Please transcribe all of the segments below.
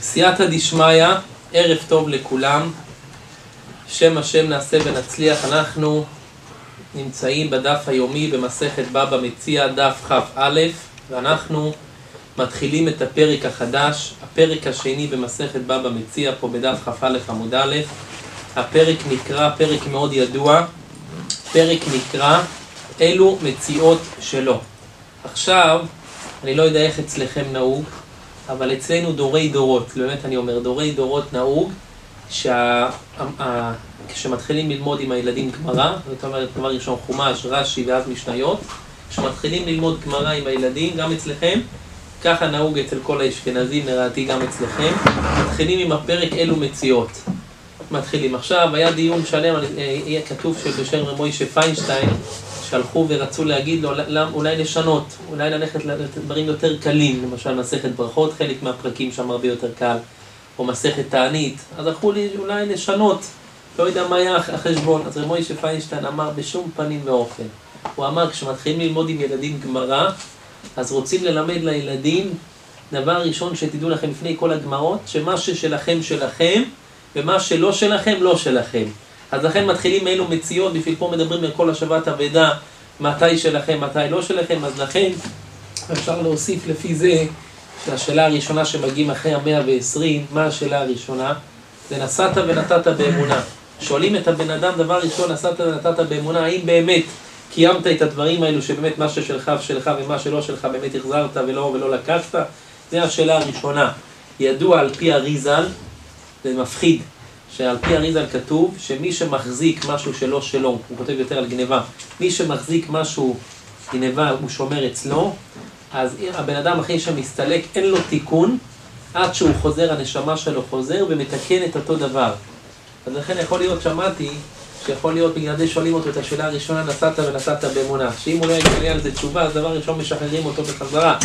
סייעתא דשמיא, ערב טוב לכולם. שם השם נעשה ונצליח. אנחנו נמצאים בדף היומי במסכת בבא מציעא, דף כ"א, ואנחנו מתחילים את הפרק החדש, הפרק השני במסכת בבא מציעא, פה בדף כ"א עמוד א'. הפרק נקרא, פרק מאוד ידוע, פרק נקרא אלו מציאות שלו. עכשיו, אני לא יודע איך אצלכם נהוג, אבל אצלנו דורי דורות, באמת אני אומר, דורי דורות נהוג, כשמתחילים ללמוד עם הילדים גמרא, זאת אומרת דבר ראשון חומש, רש"י ואז משניות, כשמתחילים ללמוד גמרא עם הילדים, גם אצלכם, ככה נהוג אצל כל האשכנזים, נראיתי גם אצלכם, מתחילים עם הפרק אלו מציאות. מתחילים. עכשיו, היה דיון שלם, יהיה כתוב שבשם מוישה פיינשטיין, שהלכו ורצו להגיד לו, אולי לשנות, אולי ללכת לדברים יותר קלים, למשל מסכת ברכות, חלק מהפרקים שם הרבה יותר קל, או מסכת תענית, אז הלכו לי אולי לשנות, לא יודע מה היה החשבון. אז מוישה פיינשטיין אמר בשום פנים ואופן, הוא אמר כשמתחילים ללמוד עם ילדים גמרא, אז רוצים ללמד לילדים, דבר ראשון שתדעו לכם לפני כל הגמרות, שמה ששלכם שלכם, ומה שלא שלכם לא שלכם. אז לכן מתחילים מאלו מציאות, בשביל פה מדברים על כל השבת אבדה, מתי שלכם, מתי לא שלכם, אז לכן אפשר להוסיף לפי זה, שהשאלה הראשונה שמגיעים אחרי 120, מה השאלה הראשונה? זה נסעת ונתת באמונה. שואלים את הבן אדם דבר ראשון, נסעת ונתת באמונה, האם באמת קיימת את הדברים האלו, שבאמת מה ששלך שלך ומה שלא שלך באמת החזרת ולא לקחת? זה השאלה הראשונה. ידוע על פי אריזל, זה מפחיד, שעל פי אריזל כתוב שמי שמחזיק משהו שלא שלו, הוא כותב יותר על גניבה, מי שמחזיק משהו גניבה הוא שומר אצלו, אז הבן אדם אחרי שמסתלק אין לו תיקון, עד שהוא חוזר, הנשמה שלו חוזר ומתקן את אותו דבר. אז לכן יכול להיות, שמעתי, שיכול להיות בגלל זה שואלים אותו את השאלה הראשונה, נסעת ונתת באמונה, שאם הוא לא יגלה על זה תשובה, אז דבר ראשון משחררים אותו בחזרה.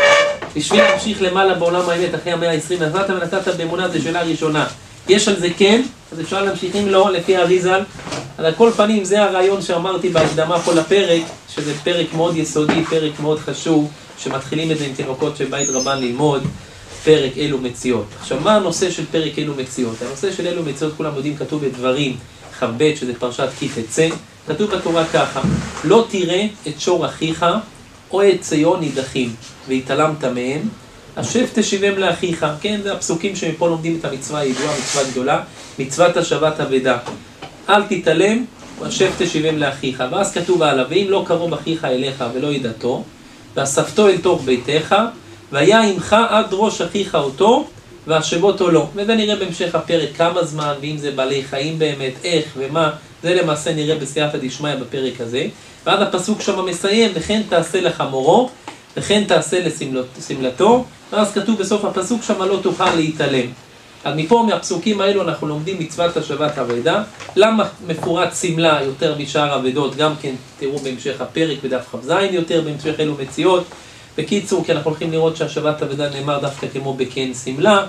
בשביל להמשיך למעלה בעולם האמת אחרי 120, נסעת ונתת באמונה, זה שאלה ראשונה. יש על זה כן, אז אפשר להמשיך אם לא, לפי אריזל. על כל פנים, זה הרעיון שאמרתי בהקדמה פה לפרק, שזה פרק מאוד יסודי, פרק מאוד חשוב, שמתחילים את זה עם תינוקות שבית רבן ללמוד, פרק אלו מציאות. עכשיו, מה הנושא של פרק אלו מציאות? הנושא של אלו מציאות, כולם יודעים, כתוב בדברים כ"ב, שזה פרשת כי תצא, כתוב בתורה ככה, לא תראה את שור אחיך או את ציון נידחים, והתעלמת מהם, השב תשיבם לאחיך. כן, זה הפסוקים שמפה לומדים את המצווה הידועה, מצווה גדולה, מצוות השבת אבדה. אל תתעלם, השב תשיבם לאחיך. ואז כתוב עליו, ואם לא קרוב אחיך אליך ולא ידעתו, ואספתו אל תוך ביתך, והיה עמך עד ראש אחיך אותו, והשבותו לא. וזה נראה בהמשך הפרק כמה זמן, ואם זה בעלי חיים באמת, איך ומה, זה למעשה נראה בסייעתא דשמיא בפרק הזה. ואז הפסוק שם מסיים, וכן תעשה לחמורו, וכן תעשה לשמלתו, ואז כתוב בסוף הפסוק שם לא תוכל להתעלם. אז מפה מהפסוקים האלו אנחנו לומדים מצוות השבת אבדה. למה מפורט סמלה יותר משאר אבדות? גם כן תראו בהמשך הפרק בדף כ"ז יותר, בהמשך אלו מציאות. בקיצור, כי אנחנו הולכים לראות שהשבת אבדה נאמר דווקא כמו בכן סמלה.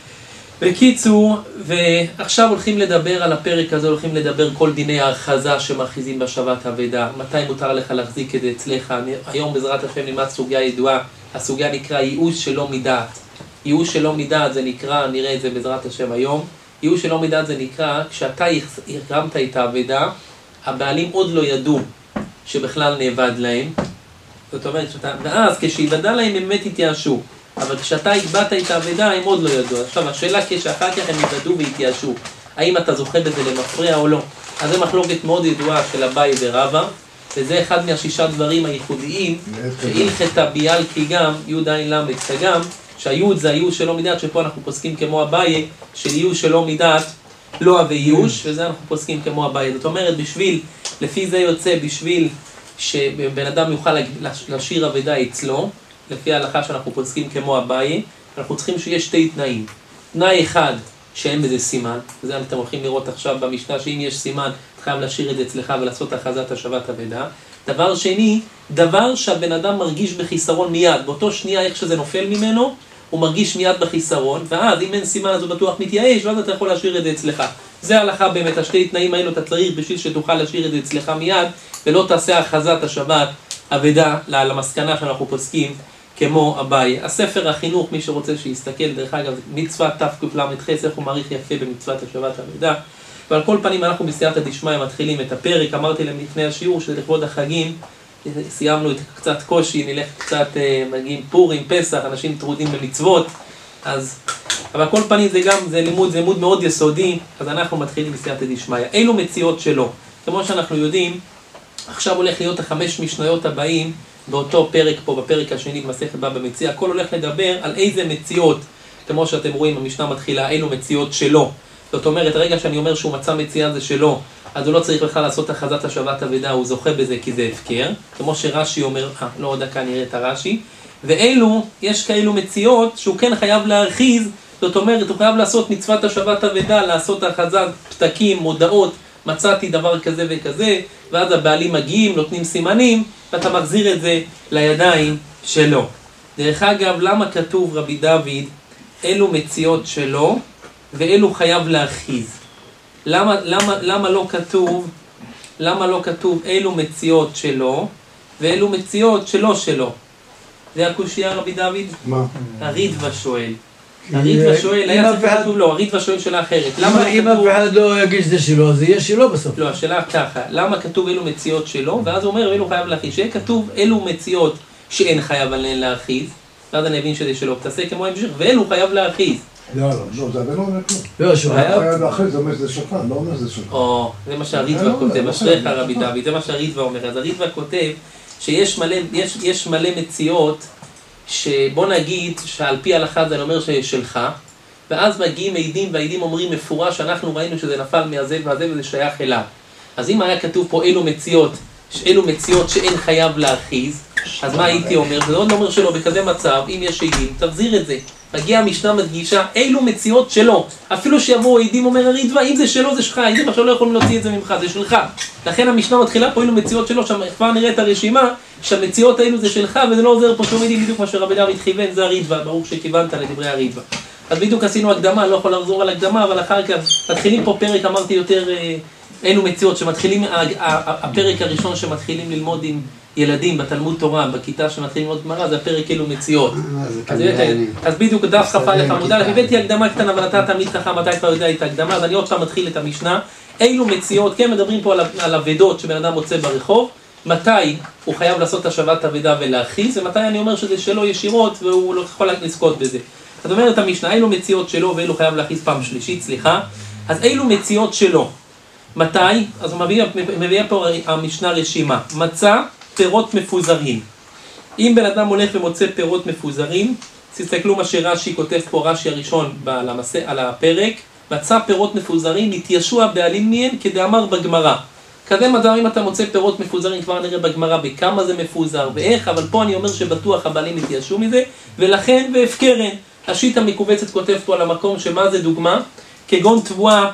בקיצור, ועכשיו הולכים לדבר על הפרק הזה, הולכים לדבר כל דיני ההרחזה שמרחיזים בשבת אבדה. מתי מותר לך להחזיק את זה אצלך? היום בעזרת השם נלמד סוגיה ידועה, הסוגיה נקרא ייאוש שלא מדעת. ייאוש שלא מדעת זה נקרא, נראה את זה בעזרת השם היום, ייאוש שלא מדעת זה נקרא, כשאתה הרמת את האבדה, הבעלים עוד לא ידעו שבכלל נאבד להם, זאת אומרת, ואז כשהיוודע להם הם באמת התייאשו. אבל כשאתה הגבעת את האבדה, הם עוד לא ידעו. עכשיו, השאלה כשאחר כך הם יוודעו והתייאשו, האם אתה זוכה בזה למפרע או לא? אז זה מחלוקת מאוד ידועה של אביי ורבא, וזה אחד מהשישה דברים הייחודיים, שהלכתא ביאלקי גם, י' ע' ל' גם, שהיוד זה היוד שלא מדעת, שפה אנחנו פוסקים כמו אביי, של יוד שלא מדעת, לא אבי יוש, וזה אנחנו פוסקים כמו אביי. זאת אומרת, לפי זה יוצא, בשביל שבן אדם יוכל לשיר אבדה אצלו, לפי ההלכה שאנחנו פוסקים כמו אביי, אנחנו צריכים שיש שתי תנאים. תנאי אחד, שאין בזה סימן, וזה אתם הולכים לראות עכשיו במשנה, שאם יש סימן, אתה חייב לשיר את זה אצלך ולעשות הכרזת השבת אבדה. דבר שני, דבר שהבן אדם מרגיש בחיסרון מיד, באותו שנייה איך שזה נופל ממנו, הוא מרגיש מיד בחיסרון, ואז אם אין סימן אז הוא בטוח מתייאש, ואז אתה יכול לשיר את זה אצלך. זה ההלכה באמת, השתי תנאים האלו אתה צריך בשביל שתוכל לשיר את זה אצלך מיד, ולא תעשה הכרזת השבת אבדה למסקנה שאנחנו פוסקים כמו אביי. הספר החינוך, מי שרוצה שיסתכל, דרך אגב, מצוות תקל"ח, איך הוא מעריך יפה במצוות השבת אבדה. ועל כל פנים אנחנו בסייעתא דשמיא מתחילים את הפרק, אמרתי להם לפני השיעור שזה לכבוד החגים, סיימנו את קצת קושי, נלך קצת, מגיעים פורים, פסח, אנשים טרודים במצוות, אז, אבל על כל פנים זה לימוד מאוד יסודי, אז אנחנו מתחילים בסייעתא דשמיא. אילו מציאות שלו, כמו שאנחנו יודעים, עכשיו הולך להיות 5 משניות הבאים, באותו פרק פה, בפרק השני במסכת בבא מציעא, הכל הולך לדבר על איזה מציאות, כמו שאתם רואים, המשנה מתחילה, אילו מציאות שלו. זאת אומרת, הרגע שאני אומר שהוא מצא מציאה זה שלו, אז הוא לא צריך בכלל לעשות הכרזת השבת אבדה, הוא זוכה בזה כי זה הפקר, כמו שרש"י אומר, לא עוד דקה נראה את הרש"י, ואילו, יש כאלו מציאות שהוא כן חייב להרחיז, זאת אומרת, הוא חייב לעשות מצוות השבת אבדה, לעשות הכרזת פתקים, מודעות, מצאתי דבר כזה וכזה, ואז הבעלים מגיעים, נותנים סימנים, ואתה מחזיר את זה לידיים שלו. דרך אגב, למה כתוב רבי דוד, אלו מציאות שלו, ואלו חייב להרחיז? למה לא כתוב אלו מציאות שלו, ואלו מציאות שלו? זה הקושיה רבי דוד? מה? הרידווה שואל. הרידווה שואל, היה צריך כתוב לו, הרידווה שואל שאלה אחרת. אם אף אחד לא יגיד שזה שלו, זה יהיה שלו בסוף. לא, השאלה ככה, למה כתוב אלו מציאות שלו, ואז הוא אומר אלו חייב להרחיז. שיהיה כתוב אלו מציאות שאין חייב עליהן להרחיז, ואז אני אבין שזה שלו, תעשה כמו המשך, ואלו חייב להרחיז. לא, זה לא אומר כלום. לא, שהוא חייב. חייב להרחיז, זה אומר שזה שלך, לא אומר שזה שלך. זה מה שהרידווה כותב, אשריך רבי דוד, זה מה שהרידווה אומר. אז הרידווה כותב שיש מלא מציאות, שבוא נגיד שעל פי ההלכה זה אומר שיש שלך, ואז מגיעים עדים והעדים אומרים מפורש, אנחנו ראינו שזה נפל מהזה והזה וזה שייך אליו. אז אם היה כתוב פה אלו מציאות שאין חייב להרחיז, אז מה הייתי אומר? זה עוד לא אומר שלא, בכזה מצב, אם יש עדים, תחזיר את זה. מגיעה המשנה מדגישה, אילו מציאות שלו. אפילו שיבואו עדים אומר הרידווה, אם זה שלו זה שלך, עדים עכשיו לא יכולים להוציא את זה ממך, זה שלך. לכן המשנה מתחילה פה, אילו מציאות שלו, שם כבר נראה את הרשימה, שהמציאות האלו זה שלך, וזה לא עוזר פה שום עדים, בדיוק מה שרבי דוד כיוון, זה הרידווה, ברור שכיוונת לדברי הרידווה. אז בדיוק עשינו הקדמה, אני לא יכול לחזור על הקדמה, אבל אחר כך מתחילים פה פרק, אמרתי יותר, אילו מציאות שמתחילים, הפרק הראשון שמתחילים ללמוד עם ילדים בתלמוד תורה, בכיתה שמתחילים ללמוד גמרא, זה הפרק אלו מציאות. אז בדיוק דף כ"א עמוד א', הבאתי הקדמה קטנה, אבל אתה תמיד חכם, מתי כבר יודע את ההקדמה, אז אני עוד פעם מתחיל את המשנה. אילו מציאות, כן מדברים פה על אבדות שבן אדם מוצא ברחוב, מתי הוא חייב לעשות השבת אבדה ולהרחיז, ומתי אני אומר שזה שלו ישירות והוא לא יכול לזכות בזה. זאת אומרת המשנה, אילו מציאות שלו ואילו חייב להרחיז פעם שלישית, סליחה. אז אילו מציאות שלו, מתי? אז הוא מביא פה המשנה רשימה, מצא פירות מפוזרים. אם בן אדם הולך ומוצא פירות מפוזרים, תסתכלו מה שרש"י כותב פה, רש"י הראשון על הפרק, מצא פירות מפוזרים, התיישו הבעלים מהם כדאמר בגמרא. כזה מדבר אם אתה מוצא פירות מפוזרים, כבר נראה בגמרא בכמה זה מפוזר ואיך, אבל פה אני אומר שבטוח הבעלים התיישו מזה, ולכן והפקרן. השיטה המקובצת כותב פה על המקום שמה זה דוגמה, כגון תבואה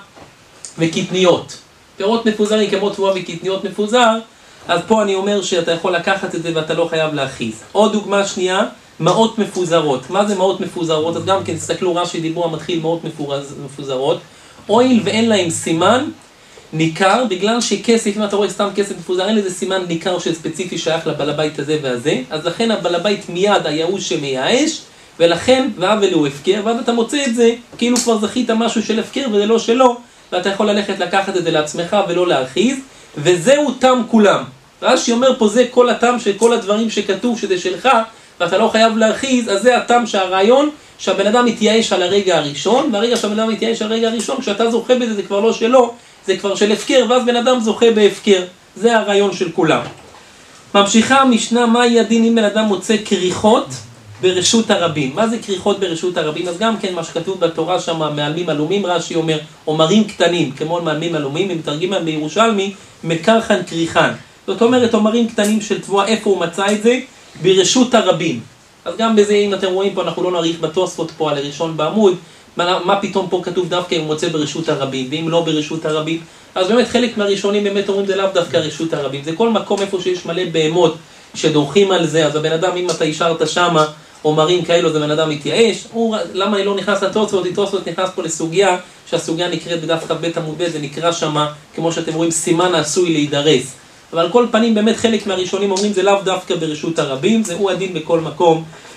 וקטניות. פירות מפוזרים כמו תבואה וקטניות מפוזר, אז פה אני אומר שאתה יכול לקחת את זה ואתה לא חייב להרחיז. עוד דוגמה שנייה, מעות מפוזרות. מה זה מעות מפוזרות? אז גם כן תסתכלו רש"י דיבור המתחיל מעות מפוזרות. הואיל ואין להם סימן ניכר, בגלל שכסף, אם אתה רואה סתם כסף מפוזר, אין לזה סימן ניכר שספציפי שייך לבעל הבית הזה והזה, אז לכן הבעל הבית מיד הייאוש שמייאש, ולכן והעוול הוא הפקר, ואז אתה מוצא את זה כאילו כבר זכית משהו של הפקר וזה לא שלו, ואתה יכול ללכת לקחת את זה לעצמך ולא להרחיז, וזהו תם כולם. רש"י אומר פה זה כל התם של כל הדברים שכתוב שזה שלך, ואתה לא חייב להרחיז, אז זה התם שהרעיון שהבן אדם מתייאש על הרגע הראשון, והרגע שהבן אדם מתייאש על הרגע הראשון, כשאתה זוכה בזה זה כבר לא שלו, זה כבר של הפקר, ואז בן אדם זוכה בהפקר. זה הרעיון של כולם. ממשיכה המשנה, מה יהיה הדין אם בן אדם מוצא כריכות ברשות הרבים? מה זה כריכות ברשות הרבים? אז גם כן מה שכתוב בתורה שם, מעלמים עלומים, רש"י אומר, אומרים קטנים, כמו מעלמים עלומים, אם מתרגימים בירושלמי, מקרחן כריכן. זאת אומרת, אומרים קטנים של תבואה, איפה הוא מצא את זה? ברשות הרבים. אז גם בזה, אם אתם רואים פה, אנחנו לא נאריך בתוספות פה על הראשון בעמוד, מה פתאום פה כתוב דווקא אם הוא מוצא ברשות הרבים, ואם לא ברשות הרבים. אז באמת חלק מהראשונים באמת אומרים זה לאו דווקא רשות הרבים. זה כל מקום איפה שיש מלא בהמות שדורכים על זה, אז הבן אדם אם אתה השארת שמה, אומרים כאלו, זה בן אדם מתייאש. למה אני לא נכנס לתוספות? תוספות נכנס פה לסוגיה, שהסוגיה נקראת בדף כ"ב עמוד ב', זה נקרא שמה, כמו שאתם רואים, סימן עשוי להידרס. אבל על כל פנים באמת חלק מהראשונים אומרים זה לאו דווקא ברשות הרבים, זהו הדין בכל מקום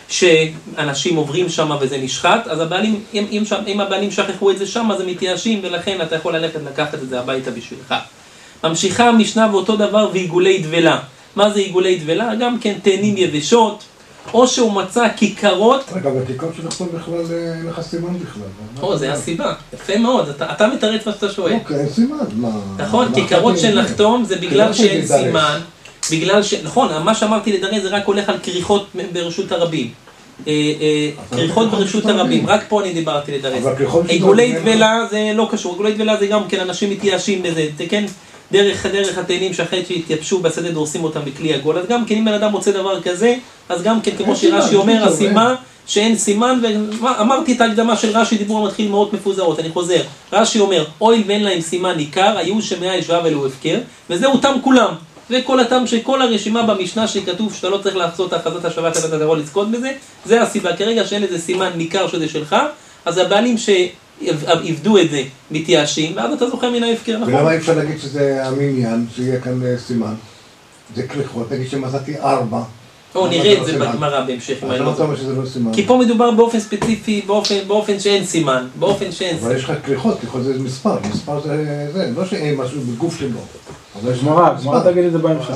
שאנשים עוברים שם וזה נשחט, אז הבעלים, אם הבעלים שכחו את זה שם, אז הם מתייאשים, ולכן אתה יכול ללכת לקחת את זה הביתה בשבילך. ממשיכה המשנה ואותו דבר ועיגולי דבלה. מה זה עיגולי דבלה? גם כן תאנים יבשות, או שהוא מצא כיכרות. רגע, בכיכרות שנחתום בכלל אין לך סימן בכלל. זה הסיבה, יפה מאוד, אתה מתרץ מה שאתה שואל. אוקיי, אין סימן, מה? נכון, כיכרות של נחתום זה בגלל שאין סימן, נכון, מה שאמרתי לדרי זה רק הולך על כריכות ברשות הרבים. כריכות ברשות הרבים, רק פה אני דיברתי לדרי. עיגולי דבלה זה לא קשור, עיגולי דבלה זה גם כן אנשים מתייאשים בזה, כן? דרך התאנים שאחרי שהתייבשו בשדה דורסים אותם בכלי עגול, אז גם כן אם בן אדם מוצא דבר כזה, אז גם כן כמו שרש"י אומר, הסימן שאין סימן, ואמרתי את ההקדמה של רש"י, דיבור המתחיל מאוד מפוזרות, אני חוזר, רש"י אומר, אוי ואין להם סימן ניכר, היו שמאה ישבה ולא הפקר, וזה אותם כולם, וכל התם שכל הרשימה במשנה שכתוב שאתה לא צריך לעשות הכרזת השבת, אתה יכול לזכות בזה, זה הסיבה, כרגע שאין לזה סימן ניכר שזה שלך, אז הבעלים עבדו את זה, מתייאשים, ואז אתה זוכה מן ההפקר, נכון? ולמה אי אפשר להגיד שזה המניין, שיהיה כאן סימן? זה כריכות, תגיד שמצאתי 4. נראה את זה בגמרא בהמשך. אז למה אתה אומר שזה לא סימן? כי פה מדובר באופן ספציפי, באופן שאין סימן, באופן שאין סימן. אבל יש לך כריכות, כריכות זה מספר, מספר זה, לא שאין משהו בגוף שלו. גמרא תגיד את זה בהמשך.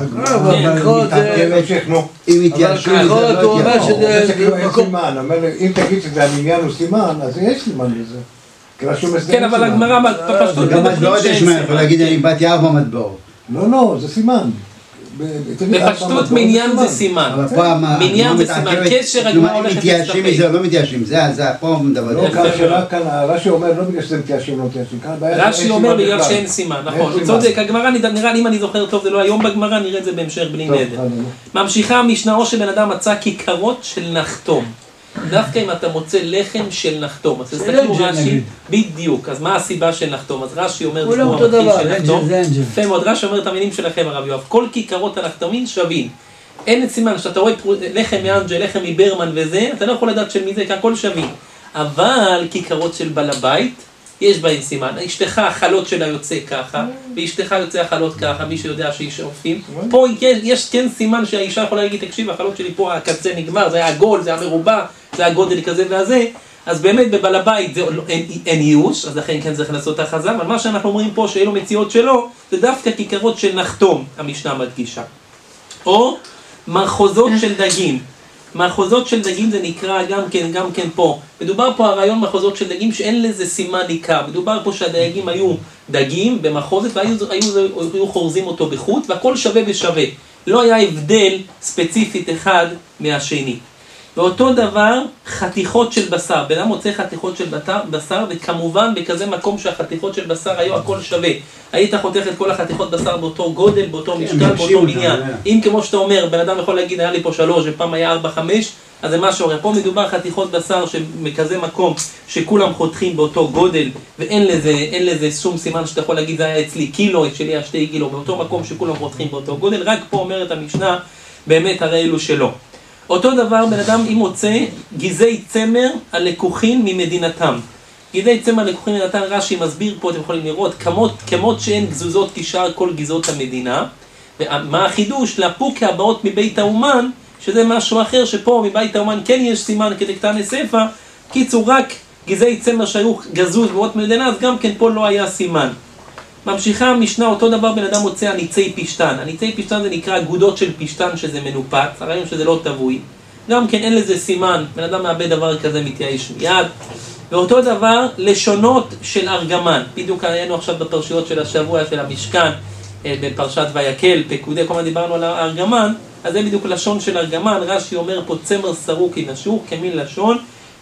אם התייאשו, אבל הוא אומר שזה סימן, אם תגיד שזה המניין הוא סימן, אז יש סימן לזה. כן, אבל הגמרא בפשטות גם מטבעות יש מה, יכול להגיד אני באתי 4 מטבעות. לא, זה סימן. בפשטות מניין זה סימן. מניין זה סימן, קשר הגמרא הולכת מתייאשים מזה או לא מתייאשים, זה פה מדבר. לא, כאן רש"י אומר לא בגלל שזה מתייאשים, לא מתייאשים. רש"י אומר בגלל שאין סימן, נכון. צודק, הגמרא נראה לי אם אני זוכר טוב, זה לא היום בגמרא, נראה את זה בהמשך בלי נדר. ממשיכה המשנה או שבן אדם מצא כיכרות של נחתום. דווקא אם אתה מוצא לחם של נחתום, אז תסתכלו רש"י, בדיוק, אז מה הסיבה של נחתום? אז רש"י אומר, כולם אותו דבר, אנג'ל. יפה מאוד, רש"י אומר את המילים שלכם הרב יואב, כל כיכרות הנחתומים שווים. אין סימן, כשאתה רואה לחם מאנג'ל, לחם מברמן וזה, אתה לא יכול לדעת של מי זה, כי הכל שווים. אבל כיכרות של בעל הבית, יש בהן סימן. אשתך החלות שלה יוצא ככה, ואשתך יוצא החלות ככה, מי שיודע שאיש עופים. פה יש כן סימן שהאישה יכולה להגיד, תקשיב, החלות שלי פה, הקצה נגמר, זה העגול, זה המרובע, זה הגודל כזה והזה. אז באמת בבעל הבית אין ייאוש, אז לכן כן צריך לעשות החזה, אבל מה שאנחנו אומרים פה שאלו מציאות שלו, זה דווקא כיכרות של נחתום, המשנה מדגישה. או מחוזות של דגים. מחוזות של דגים זה נקרא גם כן פה. מדובר פה הרעיון מחוזות של דגים שאין לזה סימן ניכר. מדובר פה שהדייגים היו דגים במחוזת והיו חורזים אותו בחוט והכל שווה בשווה. לא היה הבדל ספציפית אחד מהשני. ואותו דבר חתיכות של בשר. בן אדם מוצא חתיכות של בשר וכמובן בכזה מקום שהחתיכות של בשר היו הכל שווה. היית חותך את כל החתיכות בשר באותו גודל, באותו משקל, באותו בניין. אם כמו שאתה אומר, בן אדם יכול להגיד, היה לי פה 3 ופעם היה 4-5, אז זה משהו הרי. פה מדובר חתיכות בשר שבכזה מקום שכולם חותכים באותו גודל ואין לזה שום סימן שאתה יכול להגיד, זה היה אצלי קילו, אצלי היה 2 קילו, באותו מקום שכולם חותכים באותו גודל. רק פה אומרת המשנה, באמת הרי אלו שלא. אותו דבר בן אדם אם מוצא גזעי צמר הלקוחים ממדינתם. גזעי צמר הלקוחים ממדינתם, רש"י מסביר פה, אתם יכולים לראות, כמות שאין גזוזות כשאר כל גזעות המדינה. ומה החידוש? לפוק הבאות מבית האומן, שזה משהו אחר שפה מבית האומן כן יש סימן כדקטני ספר. קיצור רק גזעי צמר שהיו גזוז באות מדינה, אז גם כן פה לא היה סימן. ממשיכה המשנה, אותו דבר בן אדם מוצא הניצי פשטן. הניצי פשטן זה נקרא אגודות של פשטן שזה מנופץ, הרעיון שזה לא טבוי. גם כן אין לזה סימן, בן אדם מאבד דבר כזה מתייאש מיד. ואותו דבר לשונות של ארגמן. בדיוק היינו עכשיו בפרשיות של השבוע של המשכן, בפרשת ויקל, פקודי, כל מה דיברנו על הארגמן, אז זה בדיוק לשון של ארגמן. רש"י אומר פה צמר סרוק ינשוך כמין לשון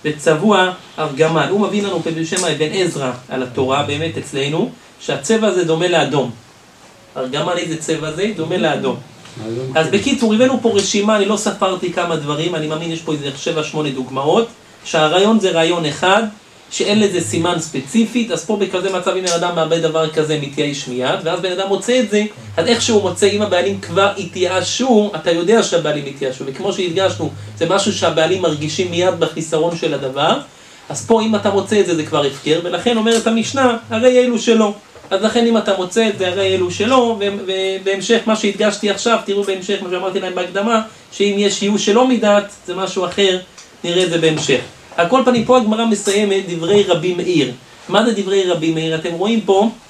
וצבוע ארגמן. הוא מביא לנו פה בשם אבן עזרא על התורה באמת אצלנו, שהצבע הזה דומה לאדום. ארגמן איזה צבע זה? דומה לאדום. אז בקיצור, הבאנו פה רשימה, אני לא ספרתי כמה דברים, אני מאמין יש פה איזה 7-8 דוגמאות, שהרעיון זה רעיון אחד, שאין לזה סימן ספציפית, אז פה בכזה מצב אם בן אדם מאבד דבר כזה מתייאש מיד, ואז בן אדם מוצא את זה, אז איך שהוא מוצא, אם הבעלים כבר התייאשו, אתה יודע שהבעלים התייאשו, וכמו שהדגשנו, זה משהו שהבעלים מרגישים מיד בחיסרון של הדבר, אז פה אם אתה מוצא את זה, זה כבר הפקר, ולכן אומרת המשנה, הרי אלו שלא. אז לכן אם אתה מוצא את זה, הרי אלו שלא, ובהמשך מה שהדגשתי עכשיו, תראו בהמשך מה שאמרתי להם בהקדמה, שאם יש ייאוש שלא מדעת, זה משהו אחר נראה את זה בהמשך. על כל פנים, פה הגמרא מסיימת דברי רבי מאיר. מה זה דברי רבי מאיר? אתם רואים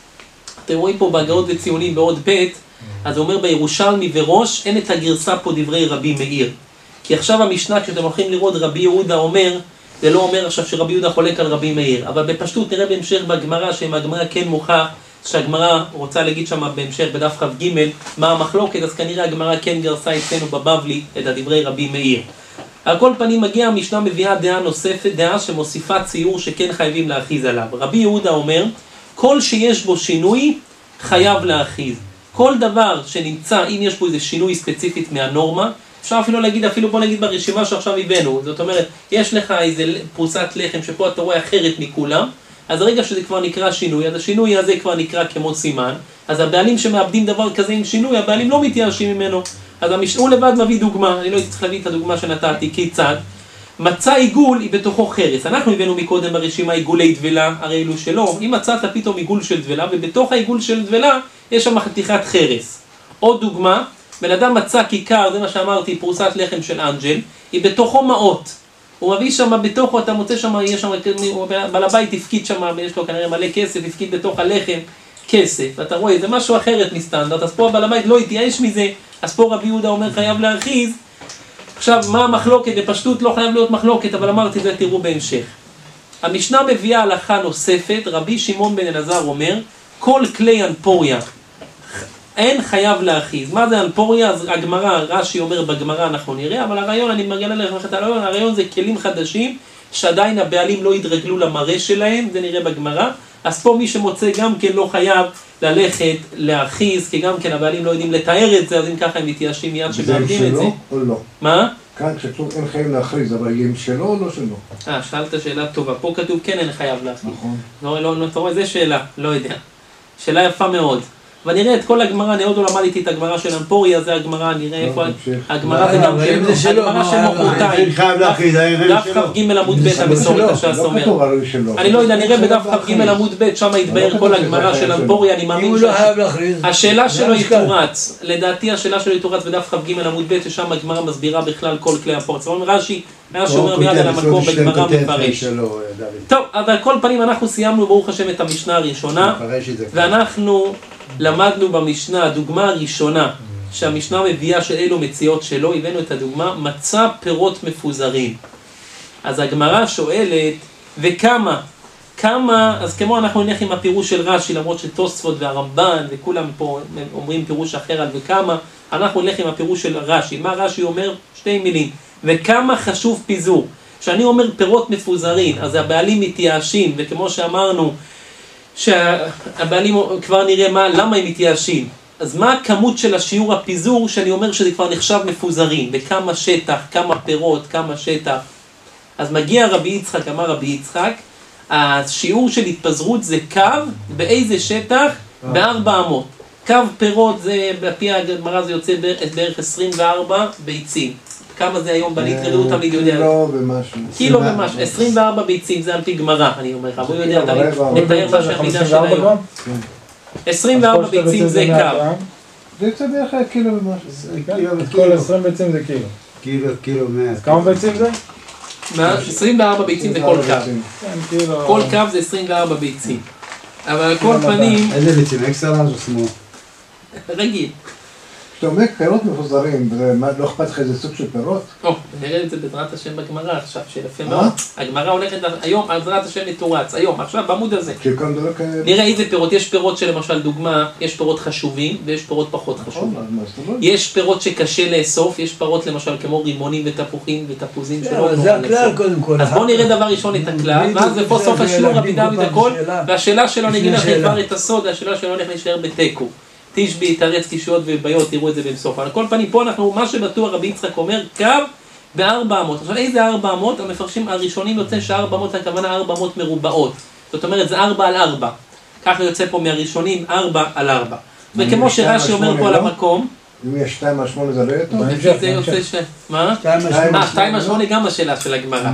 פה בהגאות וציונים בעוד ב', אז הוא אומר בירושלמי וראש, אין את הגרסה פה דברי רבי מאיר. כי עכשיו המשנה, כשאתם הולכים לראות רבי יהודה אומר, זה לא אומר עכשיו שרבי יהודה חולק על רבי מאיר, אבל בפשטות נראה בהמשך בגמרא, שאם הגמרא כן מוכח, שהגמרא רוצה להגיד שם בהמשך בדף כ"ג מה המחלוקת, אז כנראה הגמרא כן גרסה אצלנו בבבלי את הדברי רבי מאיר. על כל פנים מגיע המשנה מביאה דעה נוספת, דעה שמוסיפה ציור שכן חייבים להאחיז עליו. רבי יהודה אומר, כל שיש בו שינוי חייב להאחיז. כל דבר שנמצא, אם יש בו איזה שינוי ספציפית מהנורמה, אפשר אפילו להגיד, בוא נגיד ברשימה שעכשיו הבאנו, זאת אומרת, יש לך איזה פרוסת לחם שפה אתה רואה אחרת מכולם, אז הרגע שזה כבר נקרא שינוי, אז השינוי הזה כבר נקרא כמו סימן, אז הבעלים שמאבדים דבר כזה עם שינוי, הבעלים לא מתייאשים ממנו. אז הוא לבד מביא דוגמה, אני לא הייתי צריך להביא את הדוגמה שנתתי, כיצד? מצא עיגול היא בתוכו חרס. אנחנו הבאנו מקודם ברשימה עיגולי דבלה, הרי אלו שלא. אם מצאת פתאום עיגול של דבלה, ובתוך העיגול של דבלה יש שם חתיכת חרס. עוד דוגמה, בן אדם מצא כיכר, זה מה שאמרתי, פרוסת לחם של אנג'ל, היא בתוכו מעות. הוא מביא שם בתוכו, אתה מוצא שם, יש שם, בעל הבית הפקיד שם, יש לו כנראה מלא כסף, הפקיד בתוך הלחם כסף. אתה רואה, זה משהו אחרת מסטנדרט, אז פה בעל הבית לא התייאש מזה, אז פה רבי יהודה אומר חייב להרחיז. עכשיו, מה המחלוקת? בפשטות לא חייב להיות מחלוקת, אבל אמרתי זה, תראו בהמשך. המשנה מביאה הלכה נוספת, רבי שמעון בן אלעזר אומר, כל כלי אנפוריה אין חייב להרחיז. מה זה אנפוריה? אז הגמרא, רש"י אומר בגמרא אנחנו נראה, אבל הרעיון, אני מגלה לך את הרעיון, הרעיון זה כלים חדשים, שעדיין הבעלים לא יתרגלו למראה שלהם, זה נראה בגמרא, אז פה מי שמוצא גם כן לא חייב ללכת להרחיז, כי גם כן הבעלים לא יודעים לתאר את זה, אז אם ככה הם מתייאשים מיד שמאבדים את זה. זה שלו או לא? מה? כאן כתוב אין חייב להכריז, אבל אם שלו או לא שלו? שאלת שאלה טובה, פה כתוב כן אין חייב להכריז. נכון. לא, אתה רואה, זה שאלה, לא יודע. שאלה יפה מאוד. ונראה את כל הגמרא, אני עוד לא למדתי את הגמרא של אנפוריה, זה הגמרא, נראה איפה הגמרא זה גם כן, הגמרא של מוחרתיים, דף כ"ג עמוד ב' המסורת הש"ס אומר. אני לא יודע, נראה בדף כ"ג עמוד ב', שם יתבהר כל הגמרא של אנפוריה, אני מאמין שהשאלה שלו היא תורץ, לדעתי השאלה שלו היא תורץ בדף כ"ג עמוד ב', ששם הגמרא מסבירה בכלל כל כלי אנפוריה. זאת אומרת, רש"י היה שומר מיד על המקום בגמרא מפרש. טוב, אבל על כל פנים אנחנו סיימנו ברוך השם את המשנה הראשונה, ואנחנו למדנו במשנה, הדוגמה הראשונה שהמשנה מביאה של אלו מציאות שלו, הבאנו את הדוגמה, מצא פירות מפוזרים. אז הגמרא שואלת, וכמה? כמה, אז כמו אנחנו נלך עם הפירוש של רש"י, למרות שתוספות והרמב"ן וכולם פה אומרים פירוש אחר על וכמה, אנחנו נלך עם הפירוש של רש"י. מה רש"י אומר? שתי מילים. וכמה חשוב פיזור. כשאני אומר פירות מפוזרים, אז הבעלים מתייאשים, וכמו שאמרנו, שהבעלים כבר נראה למה הם מתייאשים. אז מה הכמות של השיעור הפיזור שאני אומר שזה כבר נחשב מפוזרים, בכמה שטח, כמה פירות, כמה שטח. אז מגיע רבי יצחק, אמר רבי יצחק, השיעור של התפזרות זה קו, באיזה שטח? ב400. קו פירות זה, בפי הגמרא זה יוצא בערך 24 ביצים. כמה זה היום בליטר, ראו תמיד יודע. קילו ומשהו. קילו ומשהו, 24 ביצים, זה על פי גמרא, אני אומר לך, הוא יודע, נתאר מה שהמידה של היום. 24 ביצים זה קו. זה יוצא בערך קילו ומשהו. כל 20 ביצים זה קילו. קילו 100. כמה ביצים זה? 24 ביצים זה כל קו. כל קו זה 24 ביצים. אבל על כל פנים... איזה ביצים? אקסלנס או סמול? רגיל. כשאתה אומר פירות מפוזרים, לא אכפת לך איזה סוג של פירות? נראה את זה בעזרת השם בגמרא עכשיו, שיפה מאוד. הגמרא הולכת היום, בעזרת השם מתורץ, היום, עכשיו בעמוד הזה. נראה איזה פירות, יש פירות שלמשל דוגמה, יש פירות חשובים ויש פירות פחות חשובים. יש פירות שקשה לאסוף, יש פירות למשל כמו רימונים ותפוחים ותפוזים שלא זה הכלל קודם כל. אז בואו נראה דבר ראשון את הכלל, ואז פה סוף השיעור רבי דוד הכל, והשאלה שלו נגיד לך כבר את הסוד, והשאלה שלו הולך להישאר בתיקו. תשבי, תרץ קישויות ובעיות, תראו את זה בסוף. על כל פנים, פה אנחנו, מה שבטוח רבי יצחק אומר, קו ב400. עכשיו, איזה 400? המפרשים הראשונים יוצא ש400 הכוונה 400 מרובעות. זאת אומרת, זה 4 על 4. ככה יוצא פה מהראשונים 4 על 4. וכמו שרש"י אומר פה על המקום... אם יש 2 על 8 זה לא יהיה טוב? זה יוצא ש... מה? 2 על 8 גם השאלה של הגמרא.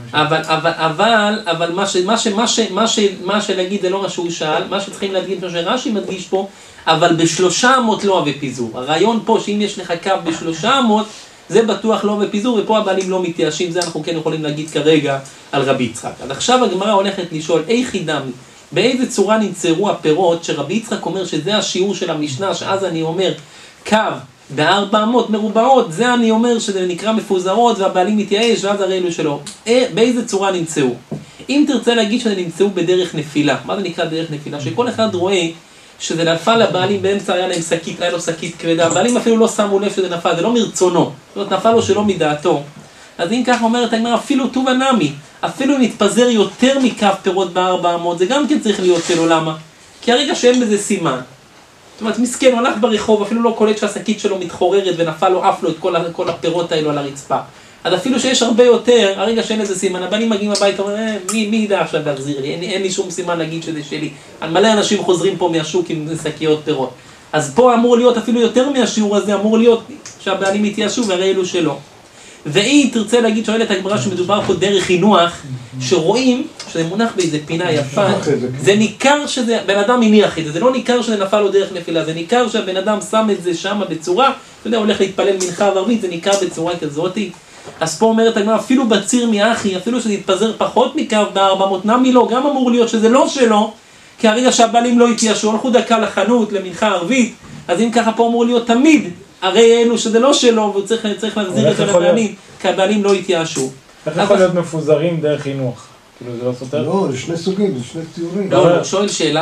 אבל מה שלהגיד זה לא מה שהוא שאל, מה שצריכים להגיד, מה שרש"י מדגיש פה, אבל ב300 לא אוהב פיזור. הרעיון פה שאם יש לך קו ב300, זה בטוח לא בפיזור, ופה הבעלים לא מתייאשים, זה אנחנו כן יכולים להגיד כרגע על רבי יצחק. אז עכשיו הגמרא הולכת לשאול, איך ידמי, באיזה צורה נמצאו הפירות, שרבי יצחק אומר שזה השיעור של המשנה, שאז אני אומר, קו ב-400 מרובעות, זה אני אומר שזה נקרא מפוזרות, והבעלים מתייאש, ואז הרי אלו שלו. באיזה צורה נמצאו? אם תרצה להגיד שזה נמצאו בדרך נפילה, מה זה נקרא דרך נפילה? שכל אחד רואה שזה נפל לבעלים באמצע, היה להם שקית, היה לו שקית כבדה, הבעלים אפילו לא שמו לב שזה נפל, זה לא מרצונו, זאת אומרת נפל לו שלא מדעתו. אז אם כך אומרת הגמרא, אפילו טוב הנמי, אפילו אם יתפזר יותר מכף פירות ב-400, זה גם כן צריך להיות שלו, למה? כי הרגע שאין בזה סימן. זאת אומרת, מסכן, הוא הלך ברחוב, אפילו לא קולט שהשקית שלו מתחוררת ונפל לו, עף לו את כל הפירות האלו על הרצפה. אז אפילו שיש הרבה יותר, הרגע שאין איזה סימן, הבנים מגיעים הביתה, אומרים, מי ידע עכשיו להחזיר לי? אין לי שום סימן להגיד שזה שלי. מלא אנשים חוזרים פה מהשוק עם שקיות פירות. אז פה אמור להיות אפילו יותר מהשיעור הזה, אמור להיות שהבנים יתייאשו והרי אלו שלא. ואם תרצה להגיד, שואלת הגמרא שמדובר פה דרך חינוך, שרואים, שזה מונח באיזה פינה יפה, זה ניכר שזה, בן אדם הניח את זה, זה לא ניכר שזה נפל לו דרך נפילה, זה ניכר שהבן אדם שם את זה שם בצורה, אתה יודע, הולך להתפלל מנחה וערבית, זה ניכר בצורה כזאת. אז פה אומרת הגמרא, אפילו בציר מאחי, אפילו שזה יתפזר פחות מקו ב-400 נמי לו, גם אמור להיות שזה לא שלו, כי הרגע שהבעלים לא התייאשו, הלכו דקה לחנות, למנחה ערבית, אז אם ככה פה אמור להיות תמיד, הרי אלו שזה לא שלו, והוא צריך להחזיר את זה לבעלים, כי הבעלים לא התייאשו. איך יכול להיות מפוזרים דרך חינוך? כאילו זה לא סותר? לא, זה שני סוגים, זה שני ציורים. לא, הוא שואל שאלה,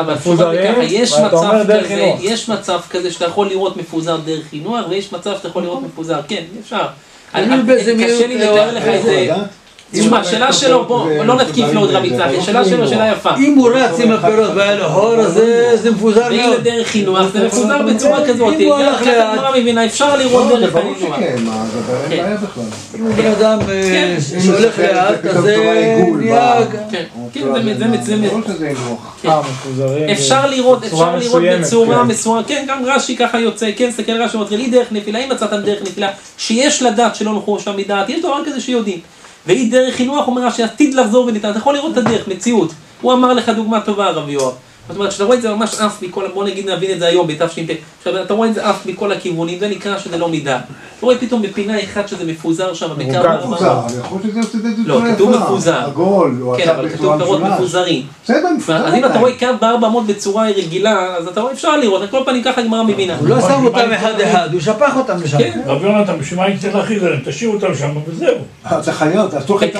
יש מצב כזה שאתה יכול לראות מפוזר דרך חינוך, ויש מצב שאתה יכול לראות מפוזר, כן, אפשר. קשה לי לתאר לך את זה. תשמע, שאלה שלו, בוא, לא נתקיף לו עוד רבי יצחק, שאלה שלו שאלה יפה. אם הוא רץ עם הפירות והיה לו חור, אז זה מפוזר מאוד. ואם זה דרך חינוך, זה מפוזר בצורה כזאת. אם הוא הלך הגמרא מבינה, אפשר לראות דרך ברור חינוך. שכן, מה, זה אין בעיה בכלל. אם הוא בן אדם שהולך לאט, אז זה נהיה... ברור שזה אינוח. אפשר לראות בצורה מסוימת, כן, גם רש"י ככה יוצא, כן, סתכל רש"י אומר, לי דרך נפילה, אם מצאתם דרך נפילה, שיש לדעת שלא נחור שם מדעת, יש דבר כזה שיודעים. והיא דרך חינוך אומר שעתיד לחזור וניתן, אתה יכול לראות את הדרך, מציאות. הוא אמר לך דוגמה טובה, הרב יואב. זאת אומרת, שאתה רואה את זה ממש אף מכל, בוא נגיד נבין את זה היום, בתש"פ. עכשיו, אתה רואה את זה אף מכל הכיוונים, זה נקרא שזה לא מידה. אתה רואה פתאום בפינה אחת שזה מפוזר שם, בקו מפוזר, יכול להיות שזה עושה את זה לא, כתוב מפוזר. עגול, הוא כן, אבל כתוב פירות מפוזרים. בסדר, מפוזר. אז אם אתה רואה קו ב-400 בצורה רגילה, אז אתה רואה, אפשר לראות, על כל פנים ככה הגמרא מבינה. הוא לא שם אותם אחד, הוא שפך אותם לשם. רבי יונתן, בשביל מה יצטרך להכריז עליהם? תשאיר אותם שם וזהו. זה חיות, אסור לך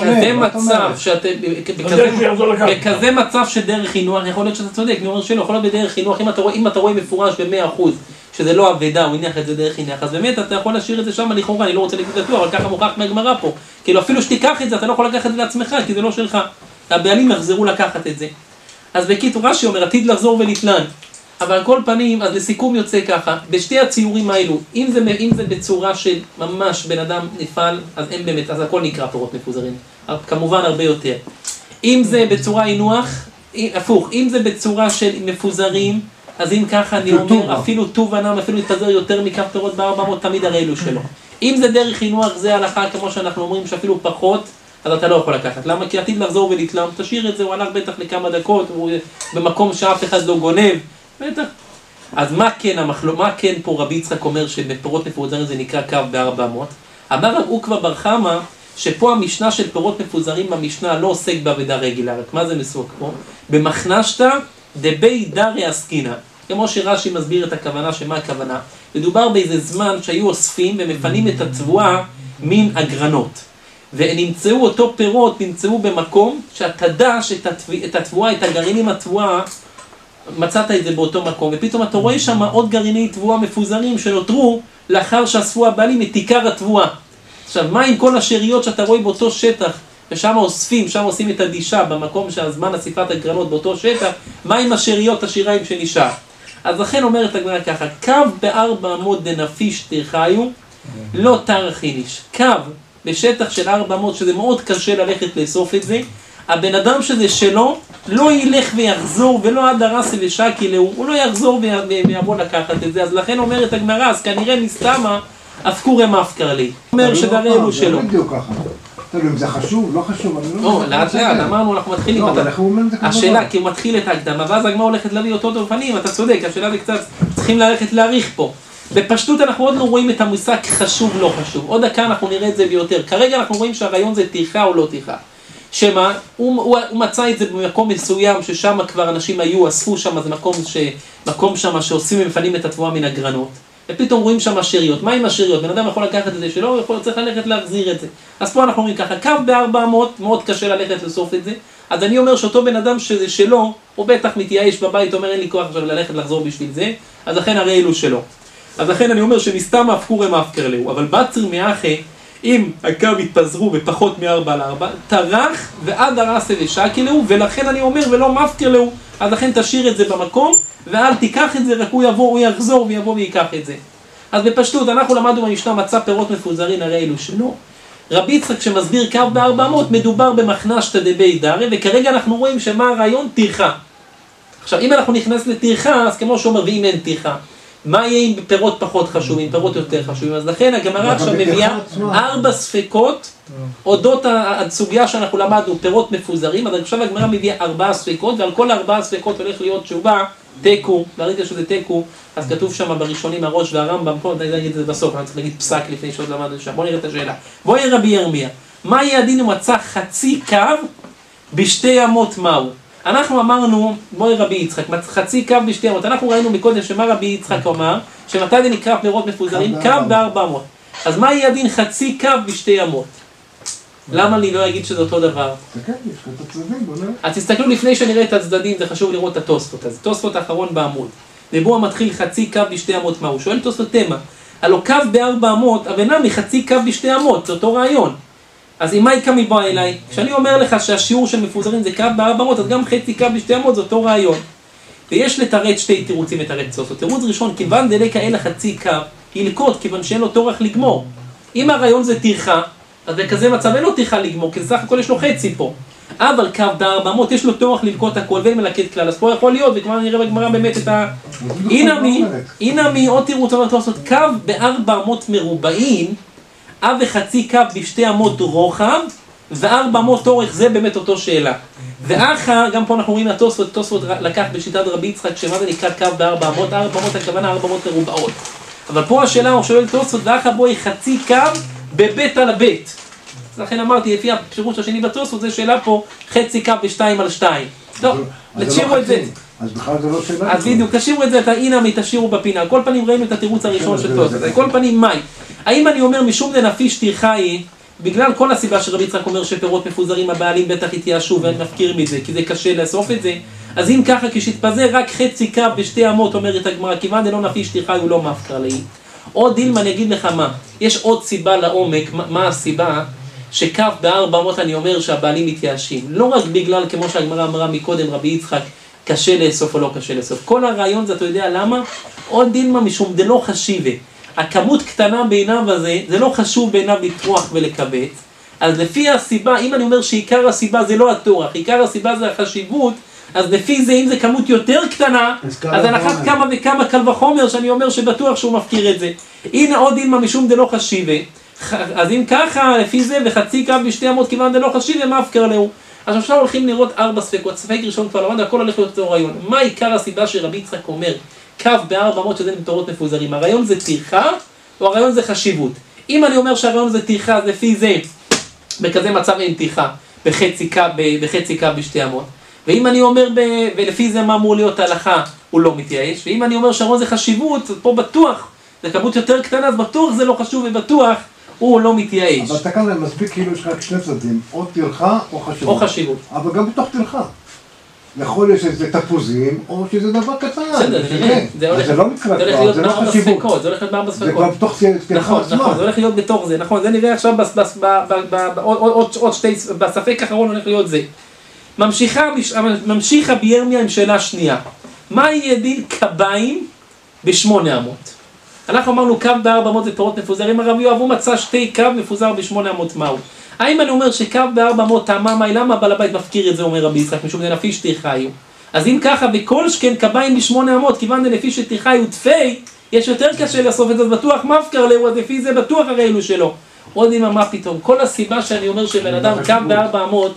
בכזה מצב שדרך חינוך, יכול להיות שאתה צודק, אני אומר שלא, יכול להיות בדרך חינוך, אם אתה רואה מפורש ב-100% שזה לא אבדה, הוא הניח את זה דרך חינוך, אז באמת אתה יכול להשאיר את זה שם לכאורה, אני לא רוצה להגיד לטוח, אבל ככה מוכח מהגמרא פה. כאילו אפילו שתיקח את זה, אתה לא יכול לקחת את זה לעצמך, כי זה לא שלך. הבעלים יחזרו לקחת את זה. אז בקיצור רש"י אומר, עתיד לחזור ולתלן. אבל על כל פנים, אז לסיכום יוצא ככה, בשתי הציורים האלו, אם זה בצורה של ממש בן אדם נפעל, אז אין באמת, אז הכל נקרא פירות מפוזרים. כמובן הרבה יותר. אם זה בצורה אינוח, הפוך, אם זה בצורה של מפוזרים, אז אם ככה אני אומר, אפילו טוב ענם, אפילו יתפזר יותר מכף פירות ב-400, תמיד הרי אלו שלו. אם זה דרך חינוך, זה הלכה כמו שאנחנו אומרים, שאפילו פחות, אז אתה לא יכול לקחת. למה? כי עתיד לחזור ולתלם, תשאיר את זה, הוא הלך בטח לכמה דקות, הוא במקום שאף אחד לא גונב, בטח. אז מה כן פה רבי יצחק אומר שבפירות מפוזרים זה נקרא קו ב-400? אמר רב עוקבא בר חמא, שפה המשנה של פירות מפוזרים במשנה לא עוסק בעבודה רגילה, רק מה זה מסוק פה? במחנשתא דבי דרי עסקינא. כמו שרש"י מסביר את הכוונה, שמה הכוונה? מדובר באיזה זמן שהיו אוספים ומפנים את התבואה מן אגרנות. ונמצאו אותו פירות, נמצאו במקום שאתה דע את התבואה, את הגרעינים התבואה, מצאת את זה באותו מקום, ופתאום אתה רואה שם עוד גרעיני תבואה מפוזרים שנותרו לאחר שאספו הבעלים את עיקר התבואה. עכשיו, מה עם כל השאריות שאתה רואה באותו שטח, ושם אוספים, שם עושים את הדישה, במקום שהזמן אסיפת הגרנות באותו שטח, מה עם השאריות, השיריים שנשאר? אז לכן אומרת הגמרא ככה, קו ב-400 דנפיש תרחיו, לא תרחיניש. קו בשטח של 400, שזה מאוד קשה ללכת לאסוף את זה, הבן אדם שזה שלו, לא ילך ויחזור, ולא עד הרסי ושקי לו, הוא לא יחזור ויבוא לקחת את זה, אז לכן אומרת הגמרא, אז כנראה מסתמה, אפקור הם אפקר לי. אומר שדרי אלו שלו. זה לא בדיוק ככה. אם זה חשוב, לא חשוב, אני לא... לא, לאט לאט, אמרנו, אנחנו מתחילים... לא, אבל אנחנו אומרים את זה כמובן. השאלה, כי הוא מתחיל את ההקדמה, ואז הגמרא הולכת להביא אותו דורפנים, אתה צודק, השאלה זה קצת, צריכים ללכת להאריך פה. בפשטות אנחנו עוד לא רואים את המושג חשוב לא חשוב. עוד דקה אנחנו נראה את זה ביותר. כרגע אנחנו רואים שהרעיון זה טרחה או לא טרחה. שמה? הוא מצא את זה במקום מסוים ששם כבר אנשים היו, אספו שם, זה מקום שם שעושים ומפנים את התבואה מן הגרנות. ופתאום רואים שם השאריות. מה עם השאריות? בן אדם יכול לקחת את זה שלא, יכול צריך ללכת להחזיר את זה. אז פה אנחנו רואים ככה, קו ב-400, מאוד קשה ללכת לסוף את זה. אז אני אומר שאותו בן אדם שזה שלו, הוא בטח מתייאש בבית, אומר אין לי כוח עכשיו ללכת לחזור בשביל זה, אז לכן הרי אלו שלו. אז לכן אני אומר שמסתם אפקורם אפקר לו, אבל בצר מאחי, אם הקו התפזרו בפחות מ4x4, טרח ועד הרסה ושקי לו, ולכן אני אומר ולא מפקר לו, אז לכן תשאיר את זה במקום, ואל תיקח את זה, רק הוא יבוא, הוא יחזור ויבוא ויקח את זה. אז בפשטות, אנחנו למדנו במשנה מצא פירות מפוזרים הרי אלו שלו. רבי יצחק שמסביר קו ב-400 מדובר במחנשתא דבי דרי, וכרגע אנחנו רואים שמה הרעיון? טרחה. עכשיו, אם אנחנו נכנס לטרחה, אז כמו שאומר, ואם אין טרחה, מה יהיה עם פירות פחות חשובים, פירות יותר חשובים? אז לכן הגמרא עכשיו מביאה 4 ספקות, אודות הסוגיה שאנחנו למדנו, פירות מפוזרים, אז עכשיו הגמרא מביאה 4 ספקות, ועל כל 4 ספקות הולך להיות תשובה, תיקו, ברגע שזה תיקו, אז כתוב שם בראשונים הראש והרמב"ם, פה אני אגיד את זה בסוף, אני צריך להגיד פסק לפני שעוד למדנו שם. בואו נראה את השאלה. בואו נראה רבי ירמיה. מה יהיה הדין אם מצא חצי קו בשתי אמות מהו? אנחנו אמרנו, בואי רבי יצחק, חצי קו בשתי אמות. אנחנו ראינו מקודם שמה רבי יצחק אמר, שמתי זה נקרא פירות מפוזרים? קו ב-400. אז מה יהיה הדין חצי קו בשתי אמות? למה אני לא אגיד שזה אותו דבר? כן, יש את הצדדים, בוא נראה. אז תסתכלו לפני שנראה את הצדדים, זה חשוב לראות את התוספות. אז תוספות האחרון בעמוד. ובו המתחיל חצי קו בשתי אמות מה הוא? שואל תוספות תמה. הלא קו ב-400, אבל נמי חצי קו בשתי אמות, זה אותו רעיון. אז אם מה יקה מבוא אליי? כשאני אומר לך שהשיעור של מפוזרים זה קו ב-400, אז גם חצי קו בשתי אמות זה אותו רעיון. ויש לתרץ שתי תירוצים לתרץ תוספות. תירוץ ראשון, כיוון דלקה אלה חצי קו, ילקוט, כיוון שאין לו טורח לגמור. אם הרעיון זה טרחה, אז בכזה מצב אין לו טרחה לגמור, כי סך הכל יש לו חצי פה. אבל קו ב-400 יש לו טורח ללקוט הכל ואין מלקט כלל, אז פה יכול להיות, וכבר נראה בגמרא באמת את ה... הנה מי עוד תירוץ אומרת לעשות, קו ב-400 מרובעים, וחצי קו בשתי אמות רוחב, ו400 אורך, זה באמת אותו שאלה. ואחר, גם פה אנחנו רואים התוספות לקח בשיטת רבי יצחק, שמה זה נקרא קו ב-400, 400 הכוונה 400 מרובעות. אבל פה השאלה הוא שואל תוספות, ואחר בואי חצי קו בבית על הבית. לכן אמרתי, לפי הפירוש השני בתוספות, זה שאלה פה חצי קו ב2x2. טוב, תשאירו את זה. אז בכלל זה לא שאלה. אז בדיוק, תשאירו את זה, את הנה תשאירו בפינה. על כל פנים ראינו את התירוץ הראשון של תוספות. על כל פנים, מהי? האם אני אומר משום דנפיש טרחאי, בגלל כל הסיבה שרבי יצחק אומר שפירות מפוזרים הבעלים בטח התייאשו והם מפקירים מזה, כי זה קשה לאסוף את זה, אז אם ככה כשתפזר רק חצי קו בשתי אמות, אומרת הגמרא, כיוון דלא נפיש טרחאי הוא לא מפקר לי. עוד דילמה, אני אגיד לך מה, יש עוד סיבה לעומק, מה הסיבה? שקו ב-400 אני אומר שהבעלים מתייאשים, לא רק בגלל כמו שהגמרא אמרה מקודם רבי יצחק, קשה לאסוף או לא קשה לאסוף. כל הרעיון זה, אתה יודע למה? עוד דילמה משום דלא חשיבה. הכמות קטנה בעיניו הזה, זה לא חשוב בעיניו לטרוח ולקבץ. אז לפי הסיבה, אם אני אומר שעיקר הסיבה זה לא הטורח, עיקר הסיבה זה החשיבות, אז לפי זה, אם זה כמות יותר קטנה, אז על אחת כמה וכמה קל וחומר שאני אומר שבטוח שהוא מפקיר את זה. הנה עוד דילמה משום דלא חשיבה. אז אם ככה, לפי זה, וחצי קו בשתי אמות כיוון דלא חשיבה, מה הפקר לו? אז עכשיו הולכים לראות 4 ספקות. ספק ראשון כבר למד, הכל הולך להיות אותו רעיון. מה עיקר הסיבה שרבי יצחק אומר, קו ב-400 שזה פירות מפוזרים? הרעיון זה טרחה, או הרעיון זה חשיבות? אם אני אומר שהרעיון זה טרחה, אז לפי זה, בכזה מצב אין טרחה, בחצי קו בשתי אמות. ואם אני אומר, ולפי זה מה אמור להיות ההלכה, הוא לא מתייאש. ואם אני אומר שהרעיון זה חשיבות, אז פה בטוח, זה כמות יותר קטנה, אז בטוח זה לא חשוב, ובטוח הוא לא מתייאש. אבל אתה כאן מספיק כאילו יש רק שני צדדים, או טרחה או חשיבות. או חשיבות. אבל גם בתוך טרחה. יכול להיות שזה תפוזים, או שזה דבר קטן. בסדר, זה לא מתחלק, זה לא חשיבות. זה הולך להיות ב4 ספקות. זה כבר בתוך טרחה עצמה. נכון, זה הולך להיות בתוך זה, נכון, זה נראה עכשיו עוד שתי, בספק האחרון הולך להיות זה. ממשיכה בירמיה עם שאלה שנייה. מה יהיה דין קביים ב800? אנחנו אמרנו קו ב400 זה פירות מפוזרים, הרב יואב הוא מצא שתי קו מפוזר ב800 מהו? האם אני אומר שקו ב400 טעמה מהי? למה בעל הבית מפקיר את זה, אומר רבי יצחק, משום דנפיש טרחאי? אז אם ככה, וכל שכן קביים ב800, כיוון דנפיש טרחאי ותפי, יש יותר קשה לאסוף את זה, בטוח מפקר לו, אז לפי זה בטוח הרי אלו שלו. עוד עם מה פתאום, כל הסיבה שאני אומר שבן אדם קו ב400,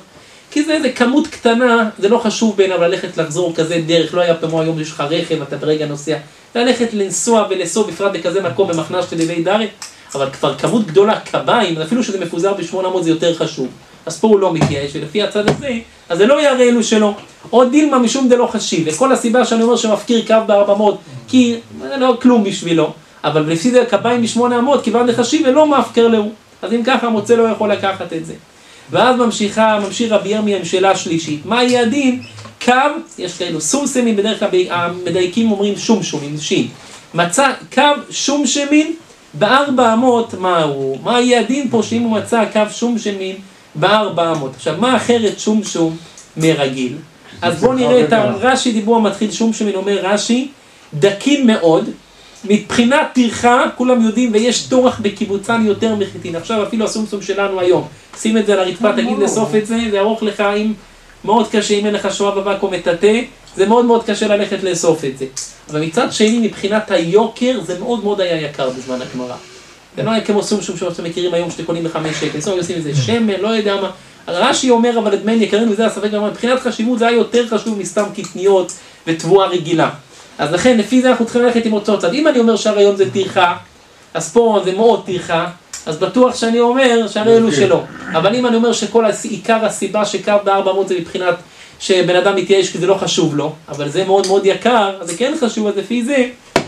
כי זה כמות קטנה, זה לא חשוב בעיניו ללכת לחזור כזה דרך, לא היה כמו היום יש לך רכב, אתה ברגע נוסע, ללכת לנסוע ולסוע בפרט בכזה מקום במחנש של נווה דרי, אבל כבר כמות גדולה, קביים, אפילו שזה מפוזר ב-800 זה יותר חשוב. אז פה הוא לא מתייאש, ולפי הצד הזה, אז זה לא יראה אלו שלו. עוד דילמה משום זה לא חשיב, וכל הסיבה שאני אומר שמפקיר קו ב-400, כי לא כלום בשבילו, אבל לפי זה קביים ב-800, כיוון לחשיב ולא מפקר לו. אז אם ככה המוצא לא יכול לקחת את זה. ואז ממשיך רבי ירמיה עם שאלה שלישית. מה יהיה הדין? קו, יש כאלו סומסמים, בדרך כלל המדייקים אומרים שומשומים, שין. מצא קו שומשמין ב-400, מה יהיה הדין פה שאם הוא מצא קו שומשמין ב-400? עכשיו, מה אחרת שום מרגיל? אז בואו נראה את הרש"י דיבור המתחיל שומשמין, אומר רש"י, דקים מאוד, מבחינת טרחה, כולם יודעים, ויש טורח בקיבוצן יותר מחיטין. עכשיו אפילו הסומסום שלנו היום, שים את זה על הרצפה, תגיד לסוף את זה, זה ארוך לך, מאוד קשה, אם אין לך שואה בבק או מטאטא, זה מאוד מאוד קשה ללכת לאסוף את זה. אבל מצד שני, מבחינת היוקר, זה מאוד מאוד היה יקר בזמן הגמרא. זה לא היה כמו סומסום שאתם מכירים היום, שאתם קונים ב5 שקל, זאת אומרת, עושים איזה שמן, לא יודע מה. רש"י אומר, אבל את מן יקרים, וזה הספק גמרא, מבחינת חשיבות זה היה יותר חשוב מסתם קטניות ותבואה רגילה. אז לכן, לפי זה אנחנו צריכים ללכת עם אותו צד. אם אני אומר שהרעיון זה טרחה, אז פה זה מאוד טרחה, אז בטוח שאני אומר שהרי אלו שלא. אבל אם אני אומר שכל עיקר הסיבה שקו ב-400 זה מבחינת שבן אדם מתייאש כי זה לא חשוב לו, אבל זה מאוד מאוד יקר, אז זה כן חשוב, אז לפי זה,